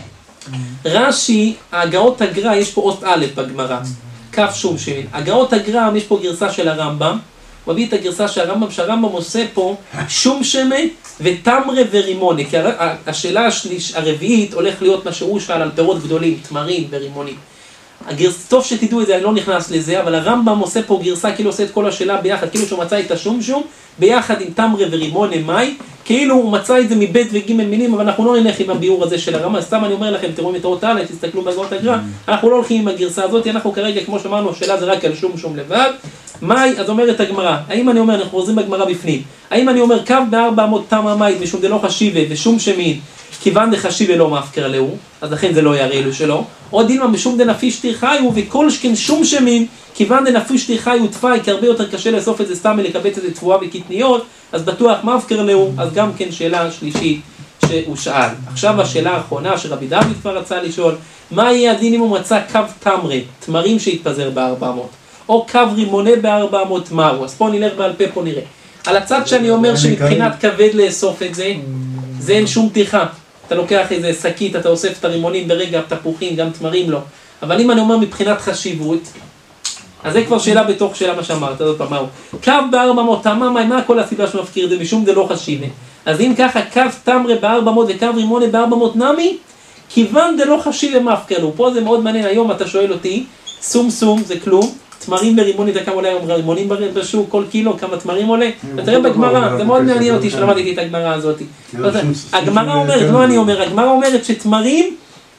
רש"י, הגאות הגר"א, יש פה אות א' בגמרא, כף שום שמן. הגאות הגר"א, יש פה גרסה של הרמב"ם, הוא מביא את הגרסה של הרמב"ם, שהרמב"ם עושה פה שום שמן ותמרה ורימוני, כי השאלה הרביעית הולך להיות מה שהוא שאל על פירות גדולים, תמרים ורימונים. טוב שתדעו את זה, אני לא נכנס לזה, אבל הרמב"ם עושה פה גרסה, כאילו עושה את כל השאלה ביחד, כאילו שהוא מצא את השום שום, ביחד עם תמרה ורימוני מאי, כאילו הוא מצא את זה מבית וגימל מינים, אבל אנחנו לא נלך עם הביאור הזה של הרמב"ם, סתם אני אומר לכם, תראו את האות א', תסתכלו בגאות הגר"א, אנחנו לא הולכים עם הגרסה הזאת, אנחנו כרגע, כמו שאמרנו, השאלה זה רק על שום שום לבד. מאי, אז אומרת הגמרא, האם אני אומר, אנחנו חוזרים בגמרא בפנים, האם אני אומר, קו ב-400 תמה מאי, משום דלא חשיבה ושום שמין, כיוון דחשיבה לא מפקר לו, אז לכן זה לא יראה לו שלו, או דילמה משום דנפיש תרחיו, וכל שכן שום שמין, כיוון דנפיש תרחיו תפאי, כי הרבה יותר קשה לאסוף את זה סתם ולקבץ את זה תבואה וקטניות, אז בטוח מפקר לו, אז גם כן שאלה שלישית שהוא שאל. עכשיו השאלה האחרונה שרבי דוד כבר רצה לשאול, מה יהיה הדין אם הוא מצא קו תמרה, תמרים שהתפזר ב-400? או קו רימונה ב-400 מהו, אז פה נלך בעל פה, פה נראה. על הצד שאני אומר שמבחינת כבד לאסוף את זה, זה אין שום טרחה. אתה לוקח איזה שקית, אתה אוסף את הרימונים ברגע, תפוחים, גם תמרים לא. אבל אם אני אומר מבחינת חשיבות, אז זה כבר שאלה בתוך שאלה מה שאמרת, זאת פעם מהו. קו ב-400 תמה, מה כל הסיבה שמפקיר את זה, משום זה לא חשיבה. אז אם ככה, קו תמרה ב-400 וקו רימונה ב-400 נמי, כיוון זה לא חשיבה מפקר לו. פה זה מאוד מעניין, היום אתה שואל אותי, סום סום זה כלום, תמרים ברימון, אתה כמה עולה היום רימונים בשוק, כל קילו, כמה תמרים עולה, ותראה בגמרא, זה מאוד מעניין אותי שלמדתי את הגמרא הזאת. הגמרא אומרת, לא אני אומר, הגמרא אומרת שתמרים,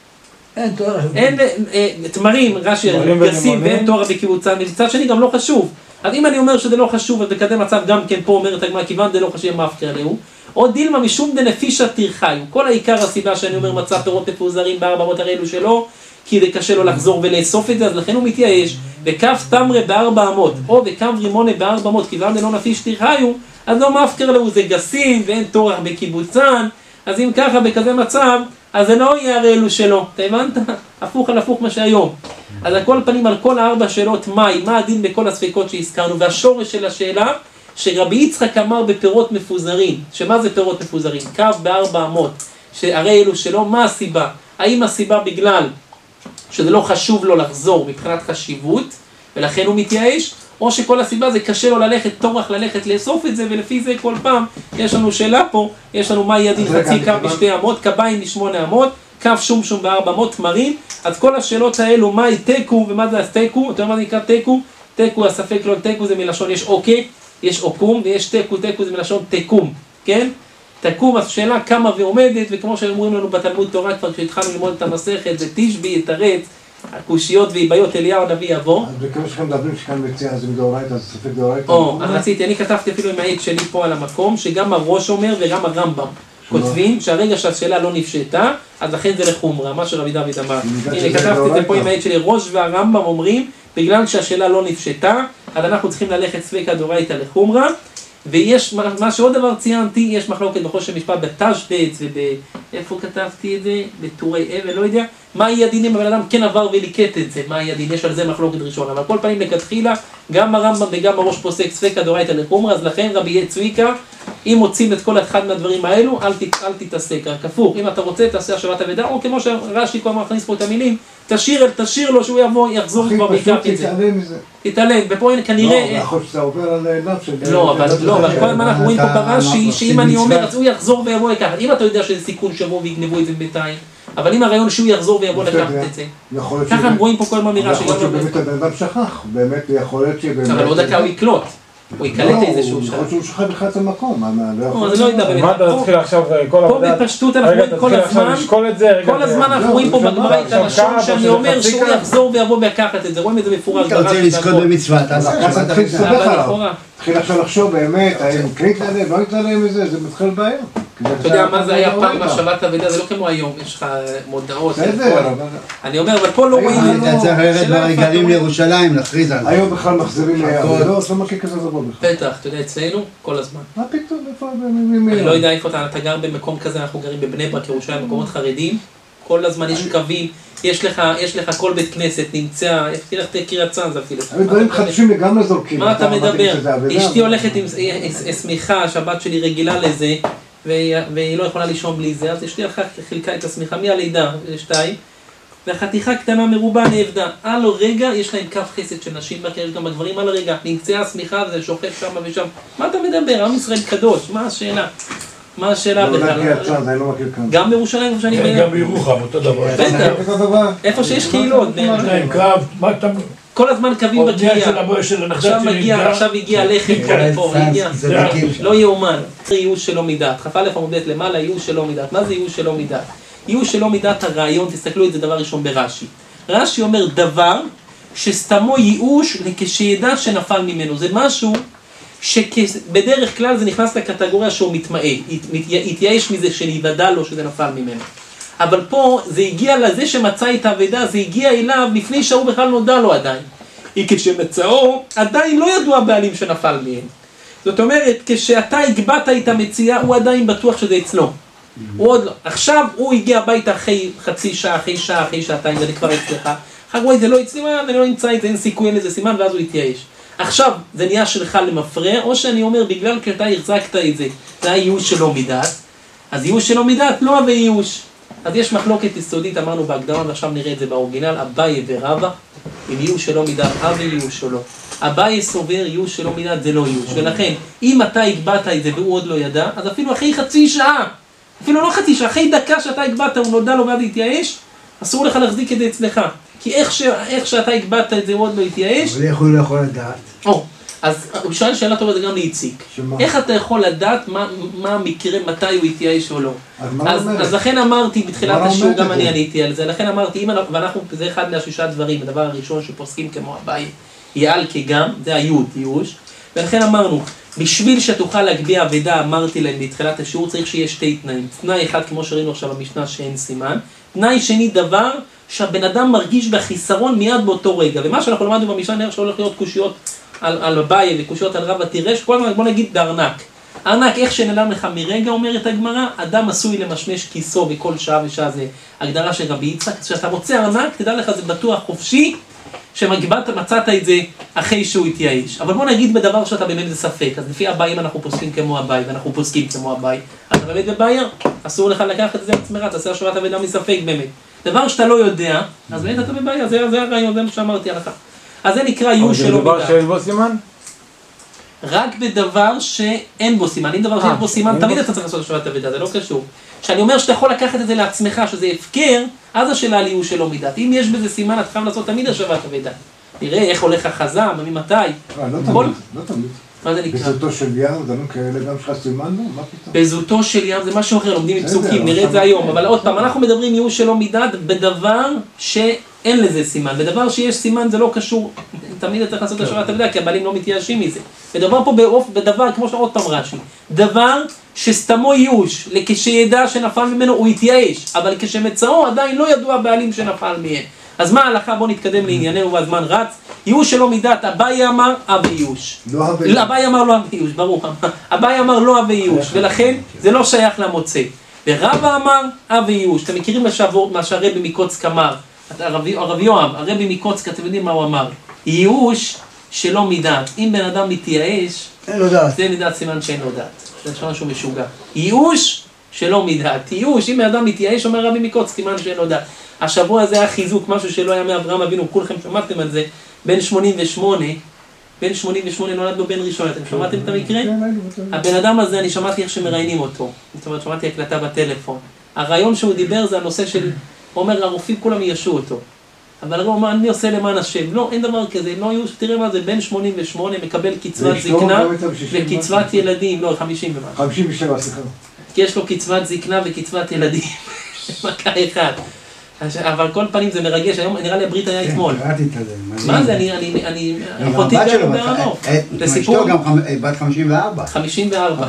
אין תמרים, רש"י, גסים ואין תואר בקיבוצן, מצד שני גם לא חשוב. אז אם אני אומר שזה לא חשוב, אז בכזה מצב גם כן פה אומרת הגמרא, כיוון זה לא חשוב מפקר לו, או דילמה משום דנפישא תרחיו, כל העיקר הסיבה שאני אומר מצא פירות מפוזרים ב-400 הראלו שלו, כי זה קשה לו לחזור ולאסוף את זה, אז לכן הוא מתייאש. וכף תמרה ב-400, או וכף רימונה ב-400, כיוון דלא נפיש תרחיו, אז לא מפקר לו, זה גסים ואין תורח בקיבוצן, אז אם ככה בכזה מצב, אז זה לא יהיה אלו שלו, אתה הבנת? הפוך על הפוך מה שהיום. אז על כל פנים, על כל 4 שאלות, מה הדין בכל הספקות שהזכרנו, והשורש של השאלה, שרבי יצחק אמר בפירות מפוזרים, שמה זה פירות מפוזרים? קו ב-400, שהרי אלו שלו, מה הסיבה? האם הסיבה בגלל שזה לא חשוב לו לחזור מבחינת חשיבות, ולכן הוא מתייאש, או שכל הסיבה זה קשה לו ללכת, טורח ללכת לאסוף את זה, ולפי זה כל פעם יש לנו שאלה פה, יש לנו מה ידין חצי קו ב2 אמות, קביים ב8 אמות, קו שום שום ב400 תמרים, אז כל השאלות האלו, מהי תיקו ומה זה תיקו, אתה יודע מה זה נקרא תיקו? תיקו, הספק לא תיקו זה מלשון, יש אוקיי, יש אוקום, ויש תיקו, תיקו זה מלשון תיקום, כן? תקום, אז שאלה כמה ועומדת, וכמו שאומרים לנו בתלמוד תורה, כבר כשהתחלנו ללמוד את המסכת, זה תשבי, יתרץ, הקושיות ואיביות אליהו הנביא יבוא. אז בכמה שכם מדברים שכאן מציע, זה מדאורייתא, זה ספק דאורייתא. אז רציתי, אני כתבתי אפילו עם העט שלי פה על המקום, שגם הראש אומר וגם הרמב"ם כותבים, שהרגע שהשאלה לא נפשטה, אז לכן זה לחומרה, מה שרבי דוד אמר. הנה, כתבתי את זה פה עם העט שלי, ראש והרמב"ם אומרים, בגלל שהשאלה לא נפשטה, אז אנחנו צריכים ללכת ספקא דאורייתא לחומרה. ויש, מה שעוד דבר ציינתי, יש מחלוקת בחושן משפט בתשבץ איפה כתבתי את זה? בטורי אבל, לא יודע. מה יהיה הדינים? הבן אדם כן עבר וליקט את זה, מה יהיה הדין? יש על זה מחלוקת ראשונה. אבל כל פעמים לכתחילה, גם הרמב"ם וגם הראש פוסק ספקא דאורייתא לחומרא, אז לכן רבי צביקה, אם מוצאים את כל אחד מהדברים האלו, אל תתעסק. רק הפוך, אם אתה רוצה, תעשה השבת אבדה, או כמו שרש"י כבר מכניס פה את המילים, תשאיר לו שהוא יבוא, יחזור כבר ויקח את זה. תתעלם, ופה כנראה... לא, יכול שאתה עובר על עיניו של... לא, אבל כל הזמן אנחנו רואים פה ברש"י, שאם אני אומר, אז הוא יחזור ויבוא לקחת. אם אתה יודע שזה סיכון שבוא ויגנבו את זה בינתיים, אבל אם הרעיון שהוא יחזור ויבוא לקחת את זה. ככה הם רואים פה כל אמירה יכול להיות שבאמת הבן אדם שכח, באמת יכול להיות שבאמת... אבל עוד דקה הוא יקלוט. הוא יקלט איזשהו שעה. יכול להיות שהוא שכח בכלל את המקום. זה לא יודע באמת. מה אתה תתחיל עכשיו כל עבודה? פה בפשטות אנחנו רואים כל הזמן אנחנו רואים פה בגמרא את הלשון שאני אומר שהוא יחזור ויבוא לקחת את זה. רואים את זה מפורש. אתה רוצה לזכות במצווה, תתחיל עכשיו לחשוב באמת, האם כן יתעלם, לא יתעלם מזה, זה מתחיל בעיה. אתה יודע מה זה היה פעם בשבת אבדה, זה לא כמו היום, יש לך מודעות. אני אומר, אבל פה לא רואים... אתה צריך ללכת ברגלים לירושלים, להכריז על זה. היום בכלל מחזירים לעבודות, לא מכיר כזה דבר בכלל. בטח, אתה יודע, אצלנו, כל הזמן. מה פתאום, איפה... אני לא יודע איפה אתה גר במקום כזה, אנחנו גרים בבני ברק, ירושלים, מקומות חרדים, כל הזמן יש קווים, יש לך כל בית כנסת נמצא, תלך קריית צאנז אפילו. דברים חדשים לגמרי זורקים. מה אתה מדבר? אשתי הולכת עם שמיכה, שהבת שלי רגילה לזה, והיא לא יכולה לישון בלי זה, אז אשתי חילקה את השמיכה מהלידה, 2, והחתיכה קטנה מרובה נאבדה. על רגע יש להם כף חסד של נשים, יש גם בדברים על הרגע, נמצאה השמיכה וזה שוכב שם ושם. מה אתה מדבר? עם ישראל קדוש, מה השאלה? מה השאלה בכלל? גם בירושלים איפה שאני גם בירוחם, אותו דבר. בטח, איפה שיש קהילות. כל הזמן קווים בקריאה. עכשיו הגיע לחם פה, לא יאומן. ייאוש שלא מידת. כ"א עמוד ב' למעלה, ייאוש שלא מידת. מה זה ייאוש שלא מידת? ייאוש שלא מידת הרעיון, תסתכלו את זה דבר ראשון ברש"י. רש"י אומר דבר שסתמו ייאוש כשידע שנפל ממנו. זה משהו שבדרך כלל זה נכנס לקטגוריה שהוא מתמאה, התייאש מזה שניוודע לו שזה נפל ממנו. אבל פה זה הגיע לזה שמצא את האבדה, זה הגיע אליו לפני שהוא בכלל נודע לו עדיין. כשמצאו, עדיין לא ידוע בעלים שנפל מהם. זאת אומרת, כשאתה הגבעת את המציאה, הוא עדיין בטוח שזה אצלו. הוא עוד לא. עכשיו הוא הגיע הביתה אחרי חצי שעה, אחרי שעה, אחרי שעתיים, זה כבר אצלך. אחר כך זה לא אצלי, אני לא נמצא את זה, אין סיכוי, אין לזה סימן, ואז הוא התייאש. עכשיו, זה נהיה שלך למפרע, או שאני אומר, בגלל כי אתה החזקת את זה, זה היה ייאוש שלא מידת, אז ייאוש שלא מידת לא הווה ייאוש. אז יש מחלוקת יסודית, אמרנו בהקדמה, ועכשיו נראה את זה באורגינל, אביי ורבא, אם ייאוש שלא מידת, הווה ייאוש או לא. אביי סובר ייאוש שלא מידת, זה לא ייאוש. ולכן, אם אתה הגבעת את זה והוא עוד לא ידע, אז אפילו אחרי חצי שעה, אפילו לא חצי שעה, אחרי דקה שאתה הגבעת, הוא נודע לו ועד התייאש, אסור לך להחזיק את זה אצלך. כי איך שאתה הגבעת את זה, הוא עוד לא התייאש. אבל איך הוא לא יכול לדעת? אז הוא שואל שאלה טובה, זה גם להציק. איך אתה יכול לדעת מה המקרה, מתי הוא התייאש או לא? אז לכן אמרתי בתחילת השיעור, גם אני עניתי על זה, לכן אמרתי, ואנחנו, זה אחד מהשישה דברים, הדבר הראשון שפוסקים כמו אביי, יעל כגם, זה היוד, ייאוש, ולכן אמרנו, בשביל שתוכל להגביה אבדה, אמרתי להם בתחילת השיעור, צריך שיהיה שתי תנאים. תנאי אחד, כמו שראינו עכשיו במשנה, שאין סימן. תנאי שני, דבר שהבן אדם מרגיש בחיסרון מיד באותו רגע. ומה שאנחנו למדנו במשנה, נראה שהולך להיות קושיות על אביי וקושיות על רבא תירש, כל הזמן, בוא נגיד בארנק. ארנק, איך שנעלם לך מרגע, אומרת הגמרא, אדם עשוי למשמש כיסו בכל שעה ושעה, זה הגדרה של רבי יצחק. כשאתה רוצה ארנק, תדע לך, זה בטוח חופשי, מצאת את זה אחרי שהוא התייאש. אבל בוא נגיד בדבר שאתה באמת בספק, אז לפי אביי, אם אנחנו פוסקים כמו אביי, ואנחנו פוסקים כמו אביי, אתה באמת בבעיה, אסור לך לקחת את זה עצמך, תעשה השוואת אבדה מספק באמת. דבר שאתה לא יודע, אז באמת אתה בבעיה, זה הרעיון, זה מה שאמרתי עליך. אז זה נקרא ייאוש שלא מידת. אבל זה דבר שיש בו סימן? רק בדבר שאין בו סימן. אם דבר שאין בו סימן, תמיד אתה צריך לעשות השוואת אבדה, זה לא קשור. כשאני אומר שאתה יכול לקחת את זה לעצמך, שזה הפקר, אז השאלה על ייאוש שלא מידת. אם יש בזה סימן, אתה חייב לעשות תמיד השוואת אבדה. תראה איך הולך החזם, ממתי. לא תמיד. מה זה נקרא? בזוטו של ים, דברים כאלה גם שלך סימן לו? מה פתאום? בזוטו של ים זה משהו אחר, לומדים מפסוקים, נראה את זה היום. אבל עוד פעם, אנחנו מדברים ייאוש שלא מידת בדבר שאין לזה סימן. בדבר שיש סימן זה לא קשור, תמיד אתה צריך לעשות השוואת אבדה, כי הבעלים לא מתייאשים מזה. ודבר פה בדבר, כמו שעוד פעם רש"י, דבר שסתמו ייאוש, כשידע שנפל ממנו הוא התייאש, אבל כשמצאו עדיין לא ידוע הבעלים שנפל מהם. אז מה ההלכה? בוא נתקדם לענייננו והזמן רץ. ייאוש שלא מידת, אביי אמר אבי ייאוש. אביי אמר לא אבי ייאוש, ברור. אביי אמר לא אבי ייאוש, ולכן זה לא שייך למוצא. ורבא אמר אבי ייאוש. אתם מכירים מה שהרבי מקוצק אמר, הרב יואב, הרבי מקוצק, אתם יודעים מה הוא אמר? ייאוש שלא מידת. אם בן אדם מתייאש, זה מידת סימן שאין לו דעת. זה נשמע שהוא משוגע. ייאוש שלא מידת. ייאוש, אם בן אדם מתייאש, אומר רבי מקוצק, סימן שאין לו דעת. השבוע הזה היה חיזוק, משהו שלא היה מאברהם אבינו, כולכם שמעתם על זה, בן 88 נולד לו בן ראשון, אתם שמעתם את המקרה? הבן אדם הזה, אני שמעתי איך שמראיינים אותו, זאת אומרת, שמעתי הקלטה בטלפון. הרעיון שהוא דיבר זה הנושא של, הוא אומר, הרופאים כולם יישו אותו. אבל הוא אומר, אני עושה למען השם. לא, אין דבר כזה, לא ייאוש, תראה מה זה, בן 88 מקבל קצבת זקנה וקצבת ילדים, לא, 50 ומה. 57, סליחה. כי יש לו קצבת זקנה וקצבת ילדים. מכה אחד. אבל כל פנים זה מרגש, היום נראה לי הברית היה אתמול. כן, קראתי את זה. מה זה, אחותי גם בהרנוף. זה סיפור? אשתו גם בת 54. 54.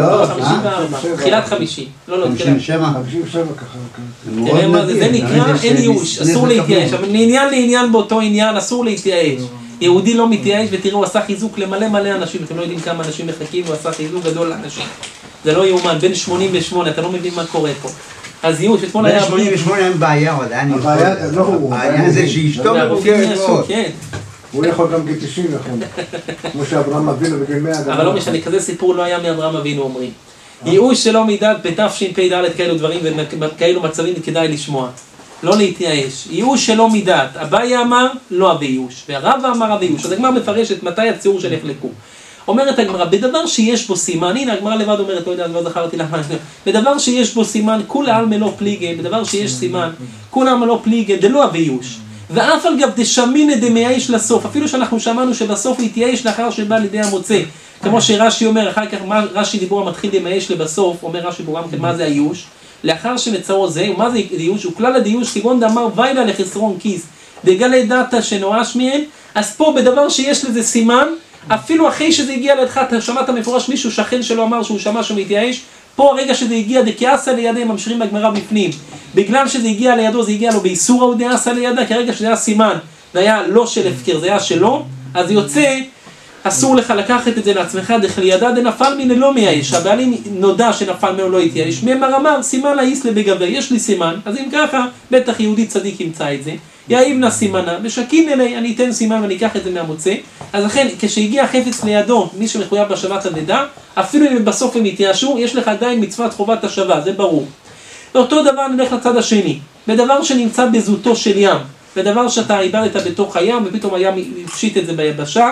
57. תחילת 50. לא, 57. 57 ככה. תראה מה זה, זה נקרא אין ייאוש, אסור להתייאש. אבל מעניין לעניין באותו עניין, אסור להתייאש. יהודי לא מתייאש, ותראו, הוא עשה חיזוק למלא אנשים. אתם לא יודעים כמה אנשים מחכים, הוא עשה חיזוק גדול לאנשים. זה לא יאומן, בן 88, אתה לא מבין מה קורה פה. אז ייאוש, אתמול היה... 88 אין בעיה עוד, הבעיה, לא הוא. העניין זה שאשתו מבוגרת מאוד. כן. הוא יכול גם גיל 90 נכון. כמו שאברהם אבינו בגיל 100. אבל לא משנה, כזה סיפור לא היה מאברהם אבינו אומרים. ייאוש שלא מידת בתשפ"ד כאלו דברים וכאלו מצבים כדאי לשמוע. לא להתייאש. ייאוש שלא מידת. אביי אמר לא אבי ייאוש. והרבא אמר אבי ייאוש. אז הגמרא מפרשת מתי הציור שנחלקו. אומרת הגמרא, בדבר שיש בו סימן, הנה הגמרא לבד אומרת, לא יודע, לא זכרתי למה, בדבר שיש בו סימן, כול העלמא לא פליגי, בדבר שיש סימן, כול העלמא לא פליגי, דלא אבי ייאוש. ואף על גב דשמינא דמייאש לסוף, אפילו שאנחנו שמענו שבסוף הוא יתייאש לאחר שבא לידי המוצא. כמו שרש"י אומר, אחר כך רש"י דיבור המתחיל דמייאש לבסוף, אומר רש"י ברם, מה זה הייאוש? לאחר שמצאו זה, ומה זה ייאוש? הוא כלל הדיוש, כגון דאמר ויילה לחסרון כיס, דגלי דתא שנואש מהם, אז פה בדבר שיש לזה סימן, אפילו אחרי שזה הגיע לידך, אתה שמעת מפורש מישהו שכן שלו אמר שהוא שמע שהוא מתייאש, פה הרגע שזה הגיע דכעסה לידיהם, ממשיכים בגמרא בפנים. בגלל שזה הגיע לידו, זה הגיע לו באיסור או דעשה לידה, כרגע שזה היה סימן, זה היה לא של הפקר, זה היה שלו, אז יוצא, אסור לך לקחת את זה לעצמך, דחלידה דנפל מן לא מייאש, הבעלים נודע שנפל ממנו לא יתייאש, ממר אמר, סימן להיס לבגבר, יש לי סימן, אז אם ככה, בטח יהודי צדיק ימצא את זה, יאיב נא סימנה, ושכין אלי, אני אתן סימן ואני אקח את זה מהמוצא. אז לכן, כשהגיע החפץ לידו, מי שמחויב בשבת הלידה, אפילו אם בסוף הם יתייאשו, יש לך עדיין מצוות חובת השבה, זה ברור. ואותו דבר נלך לצד השני, בדבר שנמצא בזוטו של ים, בדבר שאתה איבדת בתוך הים, ופתאום הים יפשיט את זה ביבשה,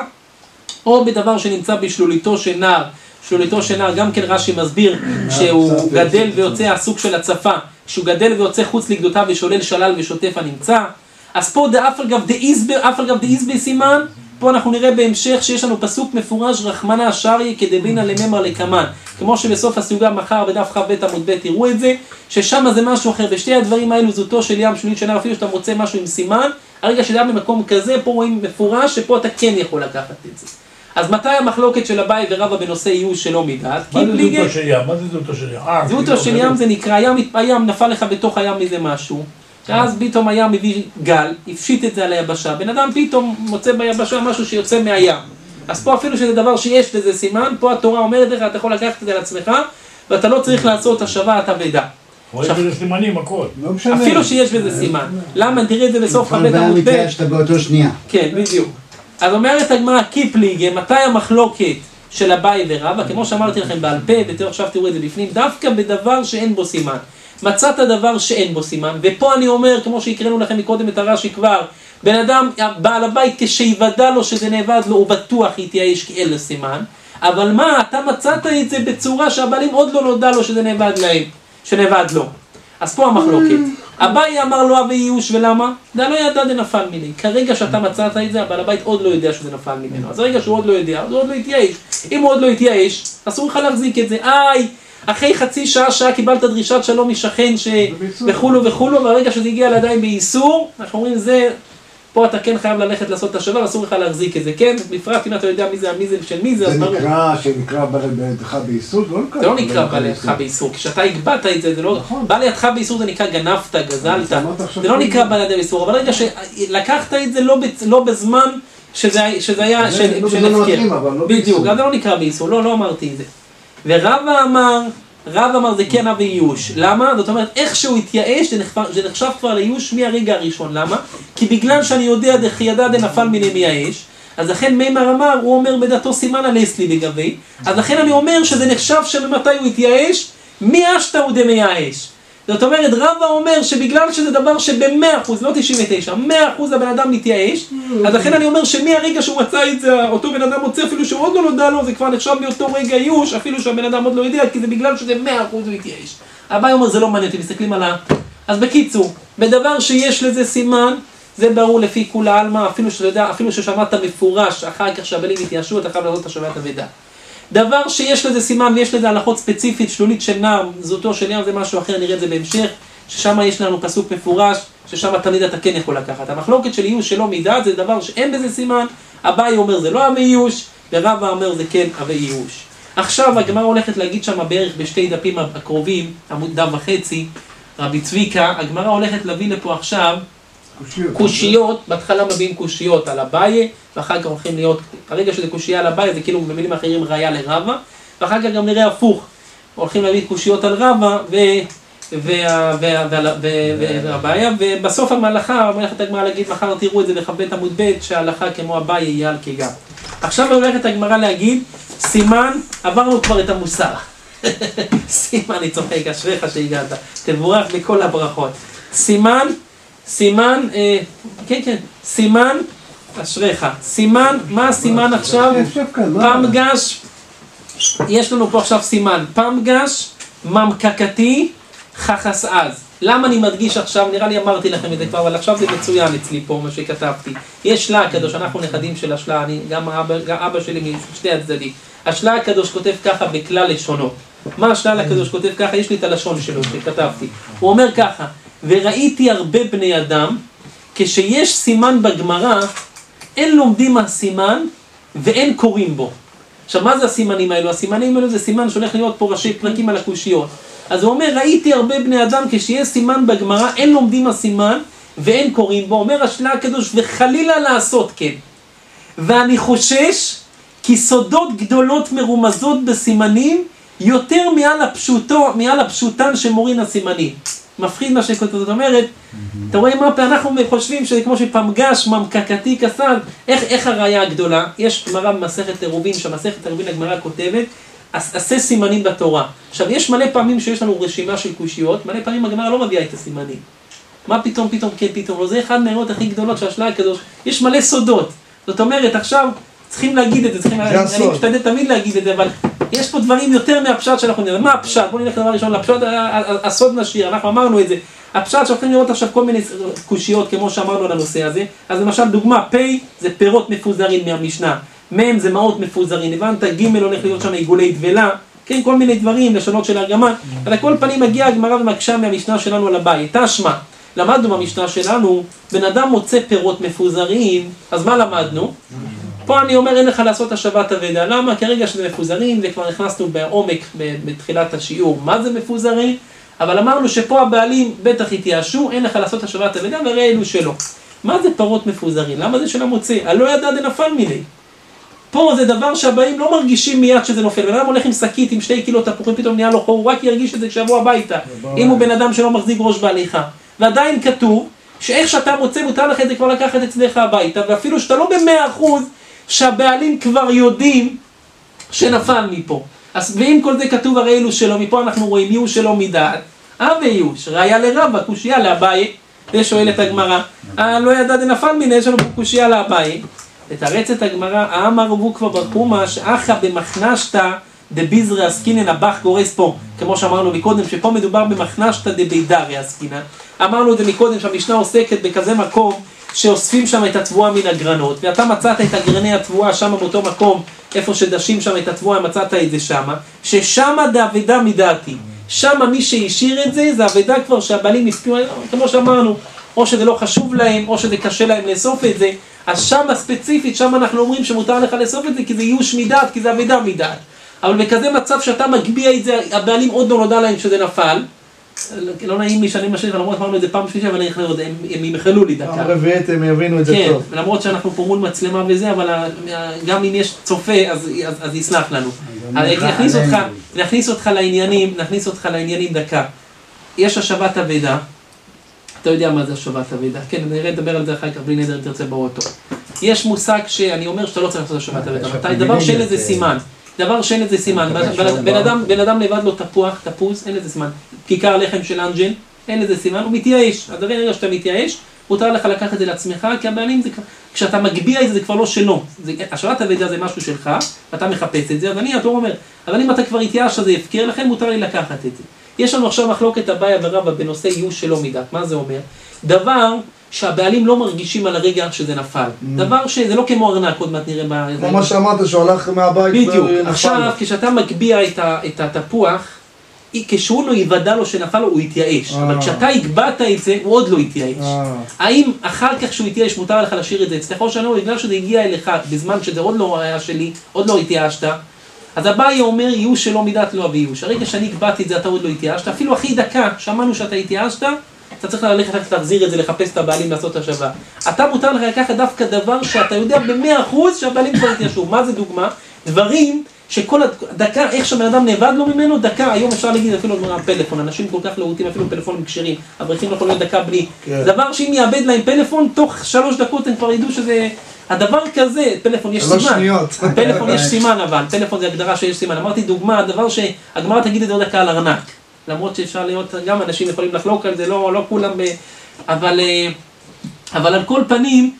או בדבר שנמצא בשלוליתו של נער, שלוליתו של נער, גם כן רש"י מסביר שהוא גדל ויוצא הסוג של הצפה, שהוא גדל ויוצא חוץ לגדותיו ושולל שלל ושוטף הנמצא. אז פה אף על גב דאיז בסימן, פה אנחנו נראה בהמשך שיש לנו פסוק מפורש רחמנא אשריה כדבינא לממר לקמן, כמו שבסוף הסוגה מחר בדף כ"ב עמוד ב' תראו את זה, ששם זה משהו אחר, בשתי הדברים האלו זוטו של ים שולית שנה, אפילו שאתה מוצא משהו עם סימן, הרגע שאתה במקום כזה, פה רואים מפורש שפה אתה כן יכול לקחת את זה. אז מתי המחלוקת של אביי ורבא בנושא ייאוש שלא מידת? מה זה זוטו של ים? מה זה זוטו של ים? זוטו של ים זה נקרא, הים נפל לך בתוך הים מזה משהו, ואז פתאום הים מביא גל, הפשיט את זה על היבשה, בן אדם פתאום מוצא ביבשה משהו שיוצא מהים. אז פה אפילו שזה דבר שיש לזה סימן, פה התורה אומרת לך, אתה יכול לקחת את זה לעצמך, ואתה לא צריך לעשות השבת אבדה. רואה בזה סימנים, הכל. אפילו שיש בזה סימן. למה? תראה את זה בסוף כ"ב עמוד ב'. מתייאש באותו שנייה. כן, בדיוק. אז אומרת הגמרא, קיפליג, מתי המחלוקת של אביי ורבא, כמו שאמרתי לכם בעל פה, ועכשיו תראו את זה בפנים, דווקא בדבר שאין בו סימן. מצאת דבר שאין בו סימן, ופה אני אומר, כמו שהקראנו לכם מקודם את הרש"י כבר, בן אדם, בעל הבית, כשיוודע לו שזה נאבד לו, הוא בטוח יתייאש כי אין לו סימן, אבל מה, אתה מצאת את זה בצורה שהבעלים עוד לא נודע לו שזה נאבד להם, שנאבד לו. אז פה המחלוקת. אביי אמר לו אבי ייאוש, ולמה? זה לא ידע דנפל מיני. כרגע שאתה מצאת את זה, הבעל הבית עוד לא יודע שזה נפל ממנו. אז הרגע שהוא עוד לא יודע, הוא עוד לא יתייאש. אם הוא עוד לא יתייאש, אסור לך להחזיק את זה. אחרי חצי שעה קיבלת דרישת שלום משכן וכולו וכולו, והרגע שזה הגיע לידיים באיסור, אנחנו אומרים פה אתה כן חייב ללכת לעשות את השבה, אסור לך להחזיק את זה, כן? בפרט אם אתה יודע מי זה המזל של מי זה, זה שנקרא בא לידך באיסור? זה לא נקרא בא לידך באיסור, כשאתה הגבעת את זה, זה לא... בא לידך באיסור זה נקרא גנבת, גזלת, זה לא נקרא בא לידך באיסור, אבל רגע שלקחת את זה לא בזמן שזה היה של הפקר. בדיוק, זה לא נקרא באיסור, לא אמרתי את זה. רב אמר זה כן אבי ייאוש. למה? זאת אומרת, איך שהוא התייאש, זה נחשב כבר לייאוש מהרגע הראשון. למה? כי בגלל שאני יודע דחי ידע דנפל מיני מייאש, אז לכן מימר אמר, הוא אומר בדתו סימן הלסלי בגבי, אז לכן אני אומר שזה נחשב שממתי הוא התייאש, מאשתא הוא דמייאש. זאת אומרת, רבא אומר שבגלל שזה דבר שב-100%, לא 99, 100% הבן אדם מתייאש, אז לכן אני אומר שמהרגע שהוא מצא את זה, אותו בן אדם מוצא, אפילו שהוא עוד לא נודע לו, זה כבר נחשב באותו רגע ייאוש, אפילו שהבן אדם עוד לא יודע, כי זה בגלל שזה 100% הוא התייאש. אביי אומר, זה לא מעניין, אתם מסתכלים על אז בקיצור, בדבר שיש לזה סימן, זה ברור לפי כול העלמא, אפילו ששמעת מפורש, אחר כך שהבעלים התייאשו, אתה חייב לעשות את השבת אבדה. דבר שיש לזה סימן ויש לזה הלכות ספציפית, שלולית של נער, זהותו של נער זה משהו אחר, נראה את זה בהמשך, ששם יש לנו פסוק מפורש, ששם תמיד אתה כן יכול לקחת. המחלוקת של ייאוש שלא מידע, זה דבר שאין בזה סימן, אביי אומר זה לא אבי ייאוש, ורבא אומר זה כן אבי ייאוש. עכשיו הגמרא הולכת להגיד שם בערך בשתי דפים הקרובים, עמוד דף וחצי, רבי צביקה, הגמרא הולכת להביא לפה עכשיו קושיות, בהתחלה מביאים קושיות על אביי, ואחר כך הולכים להיות, הרגע שזה קושייה על אביי, זה כאילו במילים אחרים ראיה לרבא, ואחר כך גם נראה הפוך, הולכים להביא קושיות על רבא והבעיה, ובסוף המלאכה, הולכת הגמרא להגיד, מחר תראו את זה בכ"ב עמוד ב' שההלכה כמו אביי יהיה על כגם. עכשיו הולכת הגמרא להגיד, סימן, עברנו כבר את המוסר. סימן, אני צוחק, אשריך שהגעת, תבורך בכל הברכות. סימן, סימן, אשריך. סימן, מה הסימן עכשיו? פמגש, יש לנו פה עכשיו סימן. פמגש, ממקקתי, חכס אז. למה אני מדגיש עכשיו? נראה לי אמרתי לכם את זה כבר, אבל עכשיו זה מצוין אצלי פה, מה שכתבתי. יש שלה הקדוש, אנחנו נכדים של השלה, גם אבא שלי משתי הצדדים. השלה הקדוש כותב ככה בכלל לשונו. מה השלה הקדוש כותב ככה? יש לי את הלשון שלו שכתבתי. הוא אומר ככה, וראיתי הרבה בני אדם, כשיש סימן בגמרא, אין לומדים מהסימן ואין קוראים בו. עכשיו, מה זה הסימנים האלו? הסימנים האלו זה סימן שהולך להיות פה ראשי פרקים על הקושיות. אז הוא אומר, ראיתי הרבה בני אדם, כשיש סימן בגמרא, אין לומדים הסימן ואין קוראים בו. אומר השלה הקדוש, וחלילה לעשות כן. ואני חושש, כי סודות גדולות מרומזות בסימנים, יותר מעל הפשוטן שמורין הסימנים. מפחיד מה שכותב, זאת אומרת, אתה רואה מה פה, אנחנו חושבים שזה כמו שפמגש, ממקקתי כסל, איך הראיה הגדולה? יש גמרא במסכת עירובין, שהמסכת עירובין הגמרא כותבת, עשה סימנים בתורה. עכשיו, יש מלא פעמים שיש לנו רשימה של קושיות, מלא פעמים הגמרא לא מביאה את הסימנים. מה פתאום, כן, פתאום, לא, זה אחד מהארות הכי גדולות של השלה הקדוש, יש מלא סודות. זאת אומרת, עכשיו, צריכים להגיד את זה, אני משתדל תמיד להגיד את זה, אבל יש פה דברים יותר מהפשט שאנחנו נראה. מה הפשט? בואו נלך לדבר ראשון, לפשט, הסוד נשאיר, אנחנו אמרנו את זה. הפשט שהולכים לראות עכשיו כל מיני קושיות, כמו שאמרנו על הנושא הזה. אז למשל, דוגמה, פ' זה פירות מפוזרים מהמשנה. מ' זה מעות מפוזרים. הבנת, ג' הולך להיות שם עיגולי דבלה. כן, כל מיני דברים, לשונות של הרגמה. על כל פנים מגיעה הגמרא ומקשה מהמשנה שלנו על הבית. תשמע, למדנו במשנה שלנו, בן אדם מוצא פירות מפוזרים, אז מה למדנו? פה אני אומר, אין לך לעשות השבת אבדה. למה? כרגע שזה מפוזרים, וכבר נכנסנו בעומק בתחילת השיעור, מה זה מפוזרים? אבל אמרנו שפה הבעלים בטח התייאשו, אין לך לעשות השבת אבדה, והרי אלו שלא. מה זה פירות מפוזרים? למה זה של המוצא? הלא ידע דנפל מיני. פה זה דבר שהבאים לא מרגישים מיד שזה נופל. בן אדם הולך עם שקית, עם 2 קילו תפוחים, פתאום נהיה לו חור, הוא רק ירגיש את זה כשיבוא הביתה. אם הוא בן אדם שלא מחזיק ראש בהליכה. ועדיין כתוב, שאיך שאתה מוצא, מותר לך את זה כבר לקחת אצלך הביתה, ואפילו שאתה לא ב100%, שהבעלים כבר יודעים שנפל מפה. אז ואם כל זה כתוב הרי אלו שלו, מפה אנחנו רואים ייאוש שלו מדעת, ויאוש, ראיה לרבא, קושיה לאביי, ושואל את הגמרא, לא ידע דנפל מיני, יש לנו קושיה לאביי. לתרץ את הגמרא, אמר רבו כבר בחומש, אחא במחנשתא דביזרא עסקינן, הבח גורס פה, כמו שאמרנו מקודם, שפה מדובר במחנשתא דבידרא עסקינן. אמרנו את זה מקודם, שהמשנה עוסקת בכזה מקום, שאוספים שם את התבואה מן הגרנות, ואתה מצאת את הגרני התבואה שם באותו מקום, איפה שדשים שם את התבואה, מצאת את זה שם, ששם דאבדה מדעתי. שם מי שהשאיר את זה, זה אבדה כבר שהבעלים הספיעו, כמו שאמרנו, או שזה לא חשוב להם, או שזה קשה להם לאסוף את זה, אז שם הספציפית, שם אנחנו אומרים שמותר לך לאסוף את זה, כי זה ייאוש מדעת, כי זה אבדה מדעת. אבל בכזה מצב שאתה מגביה את זה, הבעלים עוד לא נודע להם שזה נפל, לא נעים לי שאני משליך, למרות אמרנו את זה פעם שלישית, אבל הם ימחלו לי דקה. פעם רביעית הם יבינו את זה טוב. כן, למרות שאנחנו פה מול מצלמה וזה, אבל גם אם יש צופה, אז יסלח לנו. נכניס אותך לעניינים דקה. יש השבת אבדה, אתה יודע מה זה השבת אבדה, כן, נראה לדבר על זה אחר כך, בלי נדר אם תרצה באוטו. יש מושג שאני אומר שאתה לא צריך לעשות השבת אבדה, דבר שאין לזה סימן. בן אדם לבד לו תפוז, אין לזה סימן. כיכר לחם של אנג'ל, אין לזה סימן, הוא מתייאש. אז הרגע שאתה מתייאש, מותר לך לקחת את זה לעצמך, כי הבעלים זה, כשאתה מגביה את זה, זה כבר לא שלו. השבת אבדה זה משהו שלך, ואתה מחפש את זה, אז אתה אומר, אבל אם אתה כבר התייאש, אז זה יפקר לכם, מותר לי לקחת את זה. יש לנו עכשיו מחלוקת אביי ורבא בנושא ייאוש שלא מידת. מה זה אומר? דבר שהבעלים לא מרגישים על הרגע שזה נפל. דבר שזה לא כמו ארנק, עוד מעט נראה כמו מה שאמרת, שהוא הלך מהבית בדיוק. עכשיו, כשאתה מגביה את התפוח, כשהוא לא יוודע לו שנפל לו, הוא יתייאש. אבל כשאתה הגבעת את זה, הוא עוד לא יתייאש. האם אחר כך שהוא יתייאש, מותר לך להשאיר את זה אצלך או שלא, בגלל שזה הגיע אליך בזמן שזה עוד לא היה שלי, עוד לא התייאשת, אז אביי אומר, ייאוש שלא מידת לא אבי ייאוש. הרגע שאני הגבעתי את זה, אתה עוד לא התייאשת. אפילו הכי דקה, שמענו שאתה התייאשת, אתה צריך ללכת להחזיר את זה, לחפש את הבעלים, לעשות השבה. אתה מותר לך לקחת דווקא דבר שאתה יודע ב100% שהבעלים כבר התיישו. מה זה דוגמה? דברים שכל דקה, איך שהבן אדם נאבד לו ממנו, דקה, היום אפשר להגיד אפילו פלאפון, אנשים כל כך להוטים, אפילו פלאפונים כשרים, אברכים לא יכולים דקה בלי. דבר שאם יאבד להם פלאפון, תוך 3 דקות הם כבר ידעו שזה... הדבר כזה, פלאפון יש סימן, פלאפון יש סימן אבל, פלאפון זה הגדרה שיש סימן. אמרתי דוגמה, הדבר שהגמרא תגיד את זה עוד דקה על ארנק, למרות שאפשר להיות, גם אנשים יכולים לחלוק על זה, לא כולם, אבל על כל פנים,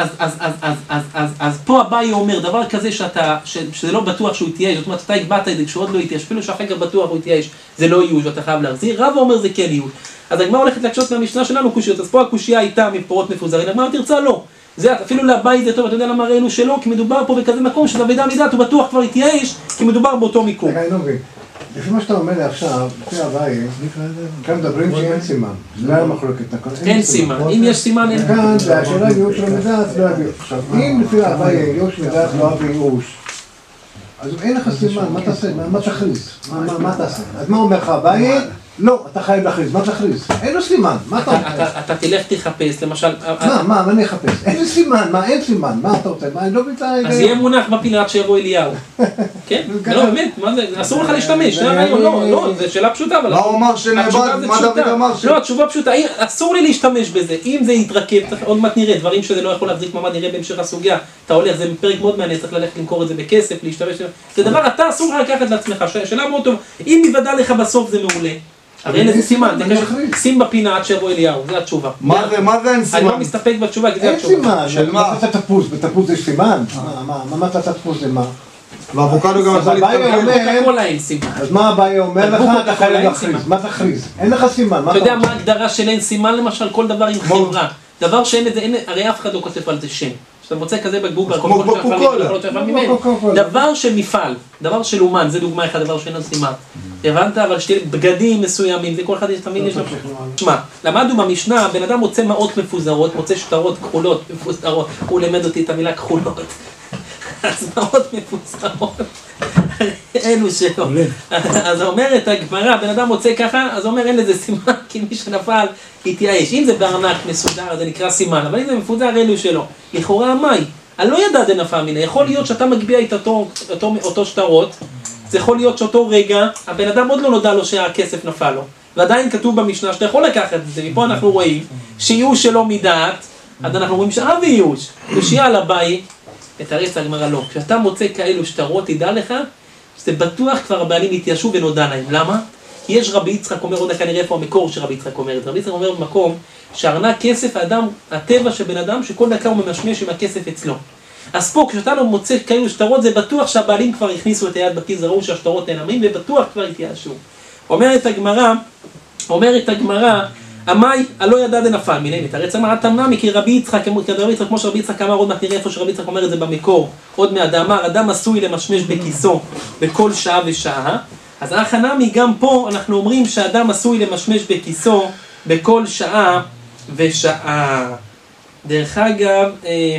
אז פה אביי אומר, דבר כזה שזה לא בטוח שהוא יתייאש, זאת אומרת, אתה הגבעת את זה כשהוא עוד לא יתייאש, אפילו שאחר כך בטוח הוא יתייאש, זה לא ייאוש ואתה חייב להחזיר, רבא אומר זה כן ייאוש. אז הגמרא הולכת להקשות מהמשנה שלנו קושיות, אז פה הקושייה הייתה מפירות מפוזרים, הגמרא תרצה לא. זה, אפילו לבית זה טוב, אתה יודע למה ראינו שלא, כי מדובר פה בכזה מקום שזה אבדה מדעת, הוא בטוח כבר יתייאש, כי מדובר באותו מיקום. רגע, אני לא מבין. לפי מה שאתה אומר לי עכשיו, לפי אביי, כאן מדברים שאין סימן. זה לא היה מחלוקת. אין סימן. אם יש סימן, אין... כאן, השאלה ייאוש לא מדעת, לא אבי. עכשיו, אם לפי אביי ייאוש מדעת, לא אבי ייאוש, אז אין לך סימן, מה תעשה? מה תכריז? מה תעשה? אז מה אומר לך אביי? לא, אתה חייב להכריז, מה תכריז? אין לו סימן, מה אתה אומר? אתה תלך תחפש, למשל... מה אני אחפש? אין סימן, אין סימן, מה אתה רוצה? מה, אני לא מבין... אז יהיה מונח בפינה שיבוא אליהו. כן? לא, באמת, מה זה? אסור לך להשתמש, לא, זו שאלה פשוטה, אבל... מה הוא אמר שנאבד? מה דוד אמר? לא, התשובה פשוטה, אסור לי להשתמש בזה. אם זה יתרכב, עוד מעט נראה, דברים שזה לא יכול להחזיק מעמד, נראה בהמשך הסוגיה. אתה הולך, זה פרק מאוד מעניין, צריך ללכת למכור את זה בכסף, להשתמש... זה דבר, אתה אסור לך לקחת לעצמך, שאלה מאוד טוב. אם יוודע לך בסוף זה מעולה. הרי אין איזה סימן, שים בפינה עד שיבוא אליהו, זה התשובה. מה זה אין סימן? אני לא מסתפק בתשובה, כי זה התשובה. אין סימן, של מה? אתה תפוז, בתפוז יש סימן? מה אתה תפוז זה מה? ואבוקדו גם יכול להתקבל. בקוקה-קולה אין סימן. אז מה אביי אומר לך? אתה חייב להכריז, מה תכריז? אין לך סימן, מה אתה יודע מה ההגדרה של אין סימן למשל? כל דבר עם חברה. דבר שאין את זה, הרי אף אחד לא כותב על זה שם. כשאתה מוצא כזה בגוגל, כמו בקוקולה. דבר של מפעל, דבר של אומן, זה דוגמה אחד, דבר שאין על סימן. הבנת? אבל בגדים מסוימים, זה כל אחד תמיד יש לו... תשמע, למדנו במשנה, בן אדם מוצא מעות מפוזרות, מוצא שטרות כחולות מפוזרות, הוא לימד אותי את המילה כחולות. אז מעות מפוזרות, אלו שלו. אז אומרת הגמרא, בן אדם מוצא ככה, אז אומר אין לזה סימן, כי מי שנפל יתייאש. אם זה בארנק מסודר, זה נקרא סימן, אבל אם זה מפוזר, אלו שלו. לכאורה המאי, אני לא ידע זה נפל מן, יכול להיות שאתה מגביה את אותו שטרות, זה יכול להיות שאותו רגע, הבן אדם עוד לא נודע לו שהכסף נפל לו. ועדיין כתוב במשנה שאתה יכול לקחת את זה, מפה אנחנו רואים שיוש שלא מדעת, אז אנחנו רואים שאבי ייאוש. ושיהיה על הבית, את הרץ הגמרא לא. כשאתה מוצא כאלו שטרות, תדע לך, שזה בטוח כבר הבעלים יתיישו ונודע להם. למה? כי יש רבי יצחק אומר, עוד כנראה איפה המקור שרבי יצחק אומר את זה. רבי יצחק אומר במקום שארנק כסף האדם, הטבע של בן אדם, שכל דקה הוא ממשמש עם הכסף אצלו. אז פה, כשאתה לא מוצא כאלו שטרות, זה בטוח שהבעלים כבר הכניסו את היד בכיס, ראו שהשטרות נעלמים, ובטוח כבר התייאשו. אומרת הגמרא, המאי, הלא ידע דנפל, מיני מתרץ אמר, תמנמי, כי רבי יצחק, כמו שרבי יצחק אמר, עוד מעט נראה איפה שרבי יצחק אומר את זה במקור, עוד מהאמר, אדם עשוי למשמש בכיסו בכל שעה ושעה, אז החנמי, גם פה אנחנו אומרים שאדם עשוי למשמש בכיסו בכל שעה ושעה. דרך אגב,